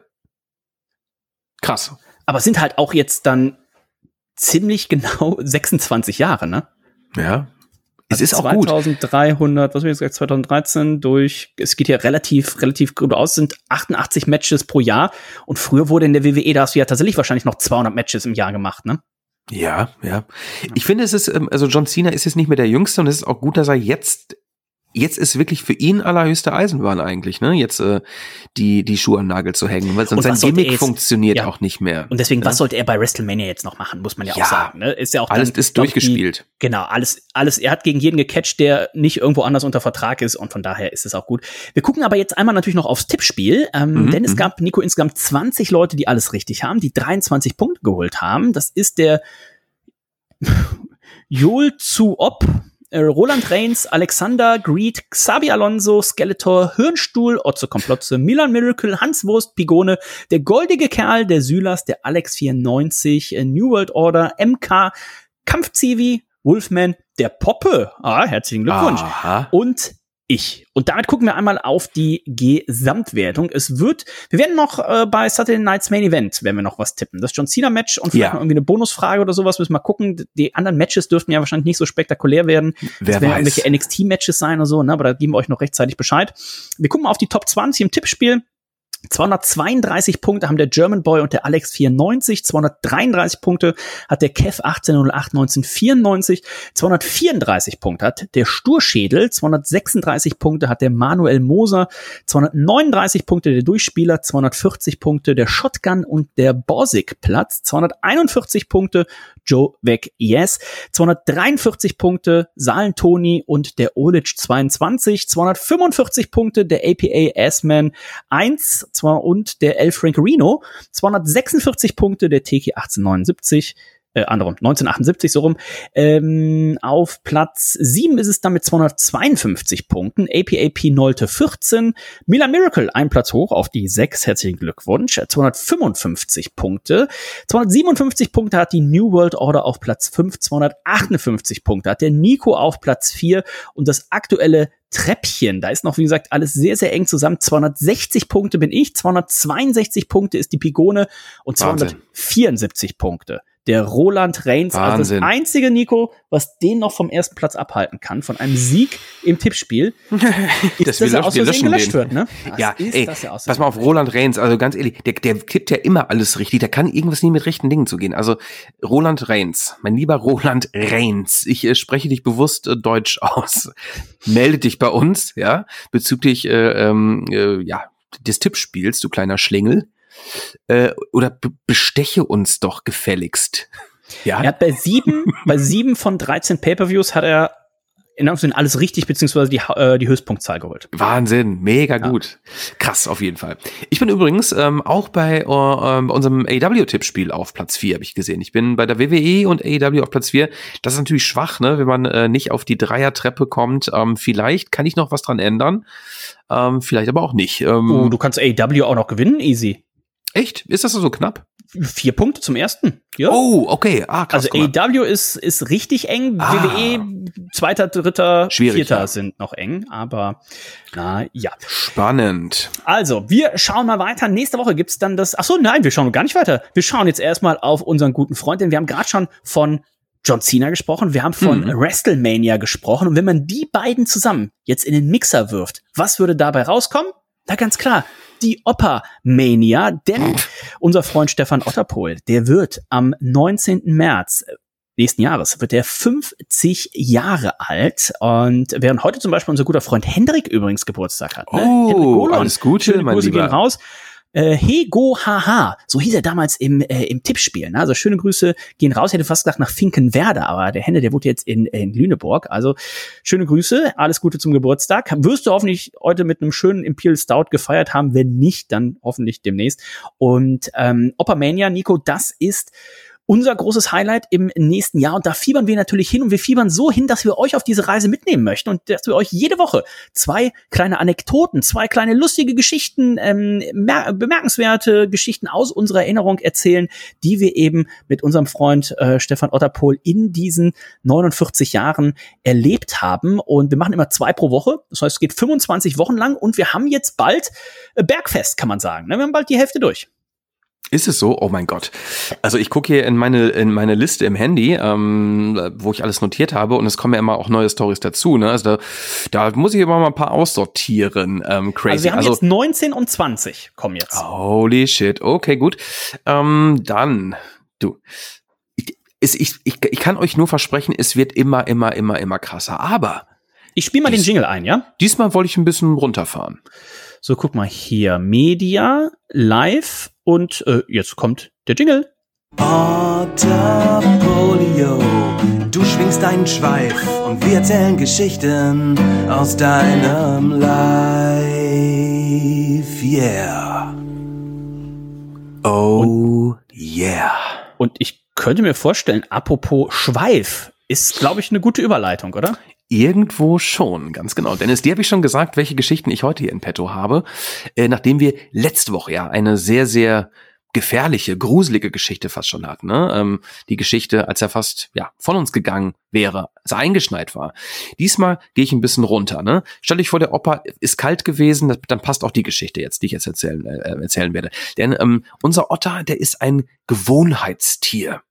Krass. aber es sind halt auch jetzt dann ziemlich genau sechsundzwanzig Jahre, ne? Ja. Es Also ist auch gut. zweitausenddreihundert, was habe ich jetzt gesagt, zweitausenddreizehn durch, es geht ja relativ, relativ gut aus, sind achtundachtzig Matches pro Jahr. Und früher wurde in der W W E, da hast du ja tatsächlich wahrscheinlich noch zweihundert Matches im Jahr gemacht, ne? Ja, ja. Ich finde, es ist, ähm, also John Cena ist jetzt nicht mehr der Jüngste und es ist auch gut, dass er jetzt, jetzt ist wirklich für ihn allerhöchste Eisenbahn eigentlich, ne? Jetzt äh, die, die Schuhe an den Nagel zu hängen, weil sonst Und sein was sollte er Gimmick jetzt- funktioniert ja. auch nicht mehr. Und deswegen, Ja. was sollte er bei WrestleMania jetzt noch machen, muss man ja, Ja. auch sagen, ne? Ist ja auch Alles dann, ist glaub ich, durchgespielt. Die, genau, alles, alles, er hat gegen jeden gecatcht, der nicht irgendwo anders unter Vertrag ist und von daher ist es auch gut. Wir gucken aber jetzt einmal natürlich noch aufs Tippspiel, ähm, Mhm, denn es mhm. gab, Nico, insgesamt zwanzig Leute, die alles richtig haben, die dreiundzwanzig Punkte geholt haben. Das ist der Joel Zuop, äh, Roland Reigns, Alexander, Greed, Xabi Alonso, Skeletor, Hirnstuhl, Otzo Komplotze, Milan Miracle, Hans Wurst, Pigone, der goldige Kerl, der Sylas, der Alex vierundneunzig, äh, New World Order, M K, Kampfzivi, Wolfman, der Poppe, ah, herzlichen Glückwunsch, Aha. und ich. Und damit gucken wir einmal auf die Gesamtwertung. Es wird, wir werden noch äh, bei Saturday Night's Main Event, werden wir noch was tippen. Das John Cena Match und vielleicht Ja. noch irgendwie eine Bonusfrage oder sowas, müssen wir mal gucken. Die anderen Matches dürften ja wahrscheinlich nicht so spektakulär werden. Wer das werden weiß. irgendwelche N X T-Matches sein oder so, ne? Aber da geben wir euch noch rechtzeitig Bescheid. Wir gucken mal auf die Top zwanzig im Tippspiel. zweihundertzweiunddreißig Punkte haben der German Boy und der Alex vierundneunzig, zweihundertdreiunddreißig Punkte hat der Kev achtzehnhundertacht neunzehnhundertvierundneunzig, zweihundertvierunddreißig Punkte hat der Sturschädel, zweihundertsechsunddreißig Punkte hat der Manuel Moser, zweihundertneununddreißig Punkte der Durchspieler, zweihundertvierzig Punkte der Shotgun und der Borsig Platz, zweihunderteinundvierzig Punkte Joe Beck Yes, zweihundertdreiundvierzig Punkte Salen Toni und der Olic zweiundzwanzig, zweihundertfünfundvierzig Punkte der A P A Assman eins, zwar und der El Frank Reno, zweihundertsechsundvierzig Punkte der T K achtzehnhundertneunundsiebzig, äh, anderem, neunzehnhundertachtundsiebzig so rum. Ähm, auf Platz sieben ist es dann mit zweihundertzweiundfünfzig Punkten. A P A P Nolte vierzehn. Milan Miracle, ein Platz hoch auf die sechs. Herzlichen Glückwunsch. zweihundertfünfundfünfzig Punkte. zweihundertsiebenundfünfzig Punkte hat die New World Order auf Platz fünf. zweihundertachtundfünfzig Punkte hat der Nico auf Platz vier. Und das aktuelle Treppchen, da ist noch, wie gesagt, alles sehr, sehr eng zusammen. zweihundertsechzig Punkte bin ich, zweihundertzweiundsechzig Punkte ist die Pigone und Wahnsinn. zweihundertvierundsiebzig Punkte der Roland Reigns. Also das Wahnsinn. einzige, Nico, was den noch vom ersten Platz abhalten kann, von einem Sieg im Tippspiel, ist, Das dass wir er aus löschen, wir Versehen löschen gelöscht den. wird, ne? Das Ja, ist, ey, dass er aus pass mal auf, Versehen Roland Reigns, also ganz ehrlich, der, der tippt ja immer alles richtig, der kann irgendwas nie mit rechten Dingen zugehen. Also Roland Reigns, mein lieber Roland Reigns, ich äh, spreche dich bewusst äh, deutsch aus. Melde dich bei uns, ja, bezüglich äh, ähm, äh, ja, des Tippspiels, du kleiner Schlingel. Äh, oder be- besteche uns doch gefälligst. Ja, Er hat bei sieben, bei sieben von dreizehn Pay-Per-Views hat er in Anführungszeichen alles richtig, beziehungsweise die, äh, die Höchstpunktzahl geholt. Wahnsinn, mega ja. gut. Krass, auf jeden Fall. Ich bin übrigens ähm, auch bei, äh, bei unserem A E W-Tippspiel auf Platz vier, habe ich gesehen. Ich bin bei der W W E und A E W auf Platz vier. Das ist natürlich schwach, ne, wenn man äh, nicht auf die Dreiertreppe kommt. Ähm, vielleicht kann ich noch was dran ändern, ähm, vielleicht aber auch nicht. Ähm, oh, du kannst A E W auch noch gewinnen, easy. Echt? Ist das so knapp? Vier Punkte zum ersten. Ja. Oh, okay. Ah, krass. Also A E W ist, ist richtig eng. Ah. W W E, zweiter, dritter, Schwierig, vierter ja. sind noch eng. Aber na ja. Spannend. Also, wir schauen mal weiter. Nächste Woche gibt's dann das. Ach so, nein, wir schauen gar nicht weiter. Wir schauen jetzt erstmal auf unseren guten Freund, denn wir haben gerade schon von John Cena gesprochen. Wir haben von mhm. WrestleMania gesprochen. Und wenn man die beiden zusammen jetzt in den Mixer wirft, was würde dabei rauskommen? Na, ganz klar. Die Opa-Mania, denn unser Freund Stefan Otterpohl, der wird am neunzehnten März nächsten Jahres, wird der fünfzig Jahre alt, und während heute zum Beispiel unser guter Freund Hendrik übrigens Geburtstag hat. Ne? Oh, alles Gute, schöne mein Grüße Lieber. gehen raus. Äh, Hego Haha, so hieß er damals im äh, im Tippspiel. Ne? Also schöne Grüße gehen raus. Ich hätte fast gesagt nach Finkenwerder, aber der Henne, der wohnt jetzt in, in Lüneburg. Also schöne Grüße, alles Gute zum Geburtstag. Wirst du hoffentlich heute mit einem schönen Imperial Stout gefeiert haben. Wenn nicht, dann hoffentlich demnächst. Und ähm, Opa-Mania, Nico, das ist unser großes Highlight im nächsten Jahr, und da fiebern wir natürlich hin, und wir fiebern so hin, dass wir euch auf diese Reise mitnehmen möchten und dass wir euch jede Woche zwei kleine Anekdoten, zwei kleine lustige Geschichten, ähm, bemerkenswerte Geschichten aus unserer Erinnerung erzählen, die wir eben mit unserem Freund äh, Stefan Otterpohl in diesen neunundvierzig Jahren erlebt haben. Und wir machen immer zwei pro Woche, das heißt, es geht fünfundzwanzig Wochen lang, und wir haben jetzt bald äh, Bergfest, kann man sagen. Wir haben bald die Hälfte durch. Ist es so? Oh mein Gott. Also ich gucke hier in meine in meine Liste im Handy, ähm, wo ich alles notiert habe, und es kommen ja immer auch neue Stories dazu. Ne? Also da, da muss ich immer mal ein paar aussortieren. Ähm, crazy. Also wir haben also, jetzt neunzehn und zwanzig kommen jetzt. Holy shit. Okay, gut. Ähm, dann, du, ich, ich, ich, ich kann euch nur versprechen, es wird immer, immer, immer, immer krasser. Aber ich spiele mal dies, den Jingle ein, ja? Diesmal wollte ich ein bisschen runterfahren. So, guck mal hier. Media, live, und äh, jetzt kommt der Jingle. Otterpolio, du schwingst deinen Schweif und wir erzählen Geschichten aus deinem Life, yeah. Oh, und, yeah. Und ich könnte mir vorstellen, apropos Schweif, ist, glaube ich, eine gute Überleitung, oder? Irgendwo schon, ganz genau. Dennis, dir habe ich schon gesagt, welche Geschichten ich heute hier in petto habe, äh, nachdem wir letzte Woche ja eine sehr, sehr gefährliche, gruselige Geschichte fast schon hatten. Ne? Ähm, die Geschichte, als er fast ja von uns gegangen wäre, als er eingeschneit war. Diesmal gehe ich ein bisschen runter. Ne? Stell dich vor, der Opa ist kalt gewesen, das, dann passt auch die Geschichte jetzt, die ich jetzt erzählen, äh, erzählen werde. Denn ähm, unser Otter, der ist ein Gewohnheitstier.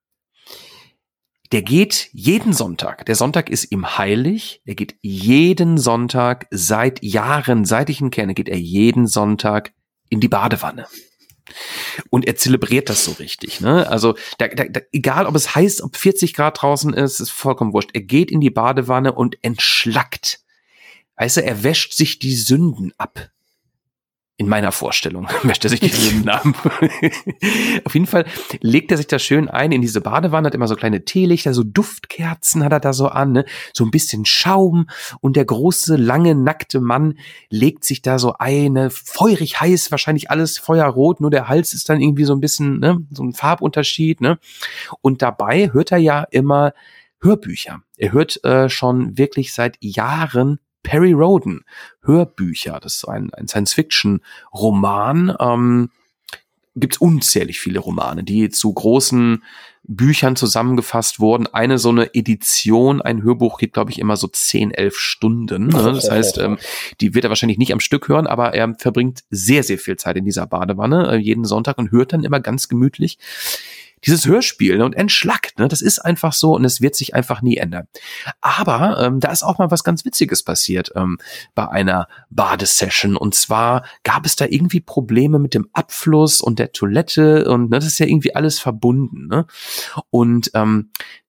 Der geht jeden Sonntag, der Sonntag ist ihm heilig, er geht jeden Sonntag, seit Jahren, seit ich ihn kenne, geht er jeden Sonntag in die Badewanne. Und er zelebriert das so richtig, ne? Also, da, da, da, egal ob es heiß, ob vierzig Grad draußen ist, ist vollkommen wurscht. Er geht in die Badewanne und entschlackt. Weißt du, er wäscht sich die Sünden ab. In meiner Vorstellung wäscht er sich die Sünden ab. Auf jeden Fall legt er sich da schön ein in diese Badewanne, hat immer so kleine Teelichter, so Duftkerzen hat er da so an, ne? So ein bisschen Schaum, und der große, lange, nackte Mann legt sich da so eine, feurig heiß, wahrscheinlich alles feuerrot, nur der Hals ist dann irgendwie so ein bisschen, ne, so ein Farbunterschied, ne? Und dabei hört er ja immer Hörbücher. Er hört äh, schon wirklich seit Jahren Perry Rhodan Hörbücher. Das ist ein, ein Science-Fiction-Roman. Ähm, gibt es unzählig viele Romane, die zu großen Büchern zusammengefasst wurden. Eine so eine Edition, ein Hörbuch geht, glaube ich, immer so zehn, elf Stunden. Ne? Das heißt, ähm, die wird er wahrscheinlich nicht am Stück hören, aber er verbringt sehr, sehr viel Zeit in dieser Badewanne äh, jeden Sonntag und hört dann immer ganz gemütlich dieses Hörspiel, ne, und entschlackt, ne, das ist einfach so, und es wird sich einfach nie ändern. Aber ähm, da ist auch mal was ganz Witziges passiert ähm, bei einer Badesession, und zwar gab es da irgendwie Probleme mit dem Abfluss und der Toilette, und ne, das ist ja irgendwie alles verbunden, ne? Und ähm,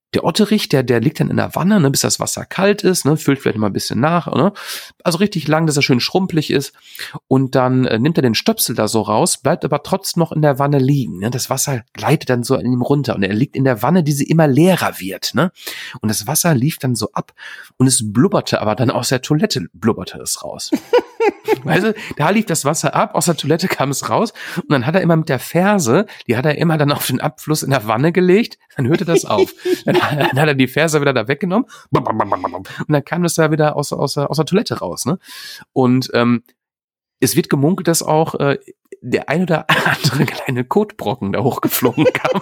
Der Otterich, der, der liegt dann in der Wanne, ne, bis das Wasser kalt ist, ne, füllt vielleicht mal ein bisschen nach, ne? Also richtig lang, dass er schön schrumpelig ist. Und dann äh, nimmt er den Stöpsel da so raus, bleibt aber trotzdem noch in der Wanne liegen. Ne? Das Wasser gleitet dann so in ihm runter und er liegt in der Wanne, die sie immer leerer wird. Ne? Und das Wasser lief dann so ab und es blubberte, aber dann aus der Toilette blubberte es raus. Weißt du, da lief das Wasser ab, aus der Toilette kam es raus und dann hat er immer mit der Ferse, die hat er immer dann auf den Abfluss in der Wanne gelegt, dann hörte das auf. Dann, dann hat er die Ferse wieder da weggenommen und dann kam das da wieder aus, aus, aus der Toilette raus. Ne? Und ähm, es wird gemunkelt, dass auch äh, der ein oder andere kleine Kotbrocken da hochgeflogen kam.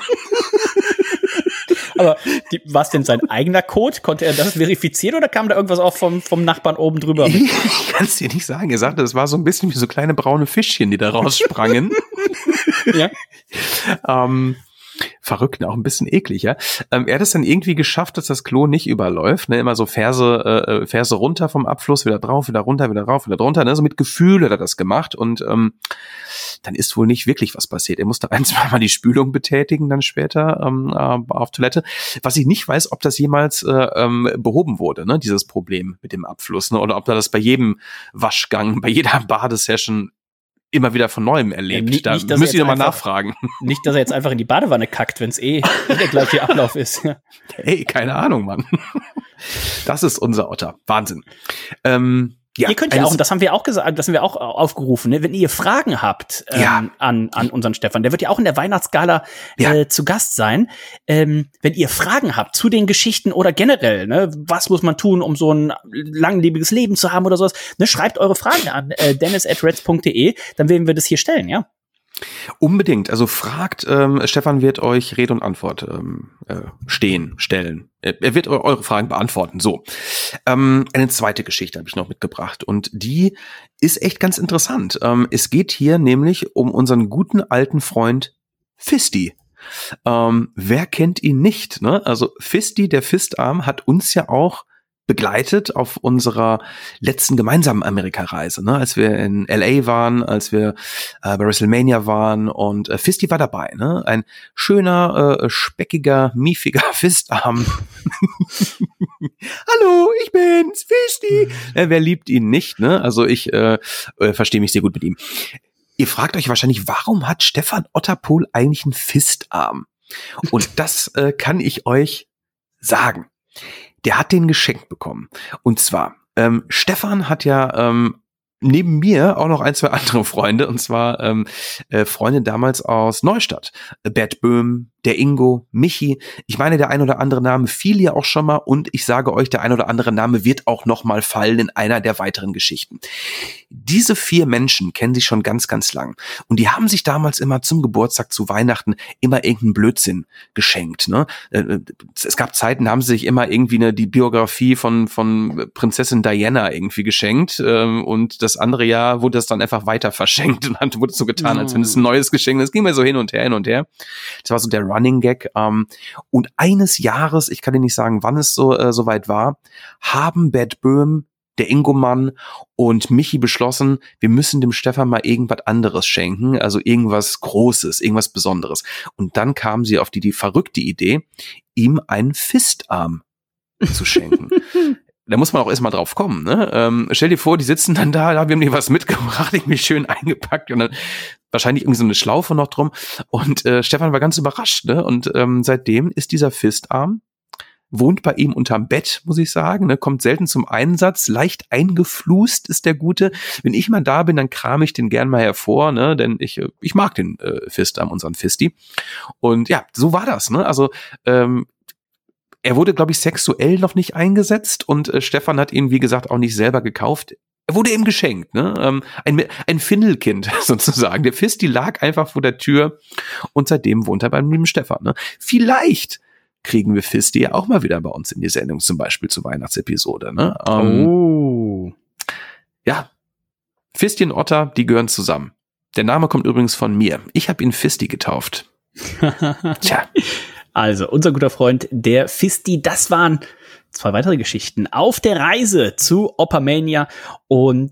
Aber die, war es denn sein eigener Code? Konnte er das verifizieren oder kam da irgendwas auch vom, vom Nachbarn oben drüber? Ich, ich kann es dir nicht sagen. Er sagte, es war so ein bisschen wie so kleine braune Fischchen, die da raussprangen. Ja. ähm, verrückt, auch ein bisschen eklig, ja. Ähm, er hat es dann irgendwie geschafft, dass das Klo nicht überläuft, ne, immer so Ferse, äh, Ferse runter vom Abfluss, wieder drauf, wieder runter, wieder rauf, wieder drunter, ne, so mit Gefühl hat er das gemacht und ähm, dann ist wohl nicht wirklich was passiert. Er musste ein, zwei Mal die Spülung betätigen, dann später ähm, auf Toilette. Was ich nicht weiß, ob das jemals äh, ähm, behoben wurde, ne, dieses Problem mit dem Abfluss, ne, oder ob er das bei jedem Waschgang, bei jeder Badesession immer wieder von Neuem erlebt. Ja, nicht, da nicht, müsst ihr nochmal nachfragen. Nicht, dass er jetzt einfach in die Badewanne kackt, wenn es eh der gleiche Ablauf ist. Hey, keine Ahnung, Mann. Das ist unser Otter. Wahnsinn. Ähm, ja, ihr könnt ja auch, und das haben wir auch gesagt, das haben wir auch aufgerufen, ne? Wenn ihr Fragen habt ähm, ja. an an unseren Stefan, der wird ja auch in der Weihnachtsgala ja. äh, zu Gast sein. Ähm, wenn ihr Fragen habt zu den Geschichten oder generell, ne, was muss man tun, um so ein langlebiges Leben zu haben oder sowas, ne, schreibt eure Fragen an äh, dennis at reds punkt de, dann werden wir das hier stellen, ja. Unbedingt. Also fragt, ähm, Stefan wird euch Rede und Antwort ähm, äh, stehen, stellen. Er wird eure Fragen beantworten. So, ähm, eine zweite Geschichte habe ich noch mitgebracht und die ist echt ganz interessant. Ähm, es geht hier nämlich um unseren guten alten Freund Fisti. Ähm, wer kennt ihn nicht? Ne? Also Fisti, der Fistarm, hat uns ja auch begleitet auf unserer letzten gemeinsamen Amerika-Reise, ne, als wir in L A waren, als wir äh, bei WrestleMania waren und äh, Fisti war dabei, ne, ein schöner, äh, speckiger, miefiger Fistarm. Hallo, ich bin's, Fisti. Äh, wer liebt ihn nicht, ne? Also ich äh, äh, verstehe mich sehr gut mit ihm. Ihr fragt euch wahrscheinlich, warum hat Stefan Otterpohl eigentlich einen Fistarm? Und das äh, kann ich euch sagen. Der hat den geschenkt bekommen. Und zwar, ähm, Stefan hat ja ähm, neben mir auch noch ein, zwei andere Freunde. Und zwar ähm, äh, Freunde damals aus Neustadt. Bert Böhm, der Ingo, Michi. Ich meine, der ein oder andere Name fiel ja auch schon mal. Und ich sage euch, der ein oder andere Name wird auch noch mal fallen in einer der weiteren Geschichten. Diese vier Menschen kennen sich schon ganz, ganz lang. Und die haben sich damals immer zum Geburtstag, zu Weihnachten immer irgendeinen Blödsinn geschenkt. Ne? Es gab Zeiten, da haben sie sich immer irgendwie eine, die Biografie von, von Prinzessin Diana irgendwie geschenkt. Und das andere Jahr wurde das dann einfach weiter verschenkt. Und dann wurde es so getan, als wenn es ein neues Geschenk ist. Das ging mir so hin und her, hin und her. Das war so der Running Gag. Und eines Jahres, ich kann dir nicht sagen, wann es so, äh, so weit war, haben Bert Böhm, der Ingo-Mann und Michi beschlossen, wir müssen dem Stefan mal irgendwas anderes schenken, also irgendwas Großes, irgendwas Besonderes. Und dann kamen sie auf die, die verrückte Idee, ihm einen Fistarm zu schenken. Da muss man auch erstmal drauf kommen, ne? Ähm, stell dir vor, die sitzen dann da, da haben wir was mitgebracht, irgendwie schön eingepackt und dann wahrscheinlich irgendwie so eine Schlaufe noch drum. Und äh, Stefan war ganz überrascht, ne? Und ähm, seitdem ist dieser Fistarm, wohnt bei ihm unterm Bett, muss ich sagen, ne? Kommt selten zum Einsatz, leicht eingeflußt ist der Gute. Wenn ich mal da bin, dann kram ich den gern mal hervor, ne? Denn ich ich mag den äh, Fistarm, unseren Fisti. Und ja, so war das, ne? Also ähm, er wurde, glaube ich, sexuell noch nicht eingesetzt und äh, Stefan hat ihn, wie gesagt, auch nicht selber gekauft. Er wurde ihm geschenkt, ne? Ähm, ein, ein Findelkind sozusagen. Der Fisti lag einfach vor der Tür und seitdem wohnt er beim lieben Stefan, ne? Vielleicht kriegen wir Fisti ja auch mal wieder bei uns in die Sendung, zum Beispiel zur Weihnachtsepisode, ne? Ähm, oh. Ja, Fisti und Otter, die gehören zusammen. Der Name kommt übrigens von mir. Ich habe ihn Fisti getauft. Tja. Also, unser guter Freund, der Fisti, das waren zwei weitere Geschichten auf der Reise zu Oppermania. Und ja,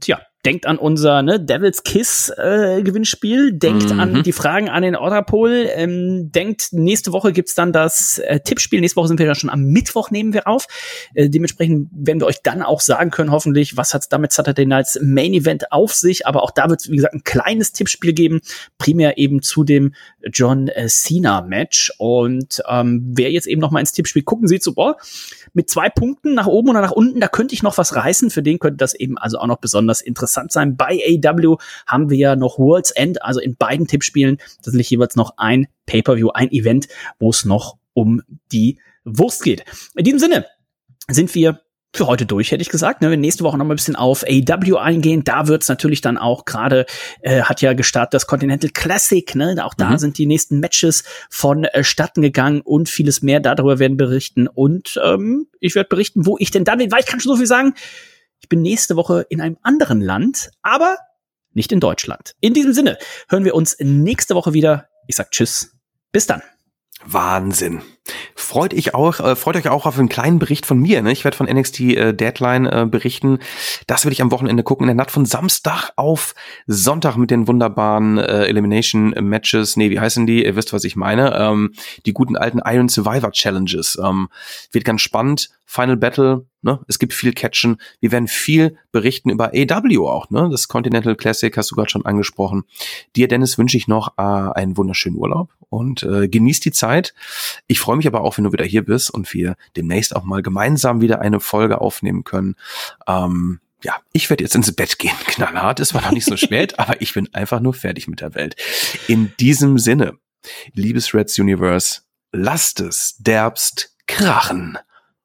denkt an unser ne, Devil's Kiss äh, Gewinnspiel, denkt mhm. an die Fragen an den Otterpol, ähm, denkt, nächste Woche gibt's dann das äh, Tippspiel, nächste Woche sind wir dann schon am Mittwoch, nehmen wir auf. Äh, dementsprechend werden wir euch dann auch sagen können, hoffentlich, was hat's damit Saturday Nights Main Event auf sich, aber auch da wird's, wie gesagt, ein kleines Tippspiel geben, primär eben zu dem John äh, Cena Match. Und ähm, wer jetzt eben noch mal ins Tippspiel gucken sieht, so, boah, mit zwei Punkten nach oben oder nach unten, da könnte ich noch was reißen, für den könnte das eben also auch noch besonders interessant sein. Bei A E W haben wir ja noch World's End, also in beiden Tippspielen tatsächlich jeweils noch ein Pay-Per-View, ein Event, wo es noch um die Wurst geht. In diesem Sinne sind wir für heute durch, hätte ich gesagt. Ne, wir nächste Woche noch mal ein bisschen auf A E W eingehen. Da wird's natürlich dann auch gerade, äh, hat ja gestartet das Continental Classic. Ne? Auch da mhm. sind die nächsten Matches vonstatten gegangen und vieles mehr. Darüber werden berichten. Und ähm, ich werde berichten, wo ich denn dann bin, weil ich kann schon so viel sagen. Ich bin nächste Woche in einem anderen Land, aber nicht in Deutschland. In diesem Sinne hören wir uns nächste Woche wieder. Ich sag Tschüss. Bis dann. Wahnsinn. Freut ich auch, äh, freut euch auch auf einen kleinen Bericht von mir. Ne? Ich werde von N X T äh, Deadline äh, berichten. Das werde ich am Wochenende gucken. In der Nacht von Samstag auf Sonntag mit den wunderbaren äh, Elimination Matches. Nee, wie heißen die? Ihr wisst, was ich meine. Ähm, die guten alten Iron Survivor Challenges. Ähm, wird ganz spannend. Final Battle. Ne? Es gibt viel Catchen. Wir werden viel berichten über A E W auch. Ne? Das Continental Classic hast du gerade schon angesprochen. Dir, Dennis, wünsche ich noch äh, einen wunderschönen Urlaub und äh, genießt die Zeit. Ich freue mich aber auch, wenn du wieder hier bist und wir demnächst auch mal gemeinsam wieder eine Folge aufnehmen können. Ähm, ja, ich werde jetzt ins Bett gehen. Knallhart, es war noch nicht so spät, aber ich bin einfach nur fertig mit der Welt. In diesem Sinne, liebes Reds Universe, lasst es derbst krachen.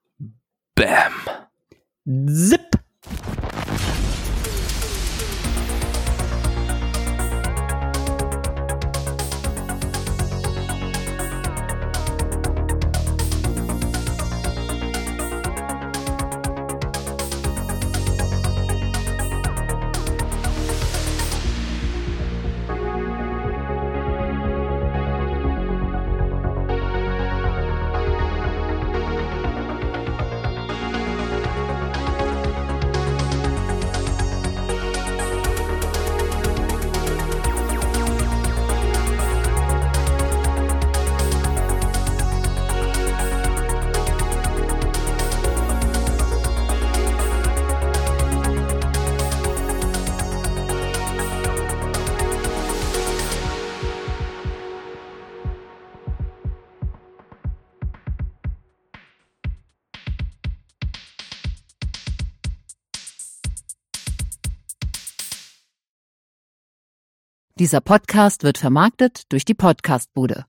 Bam. Zip. Dieser Podcast wird vermarktet durch die Podcastbude.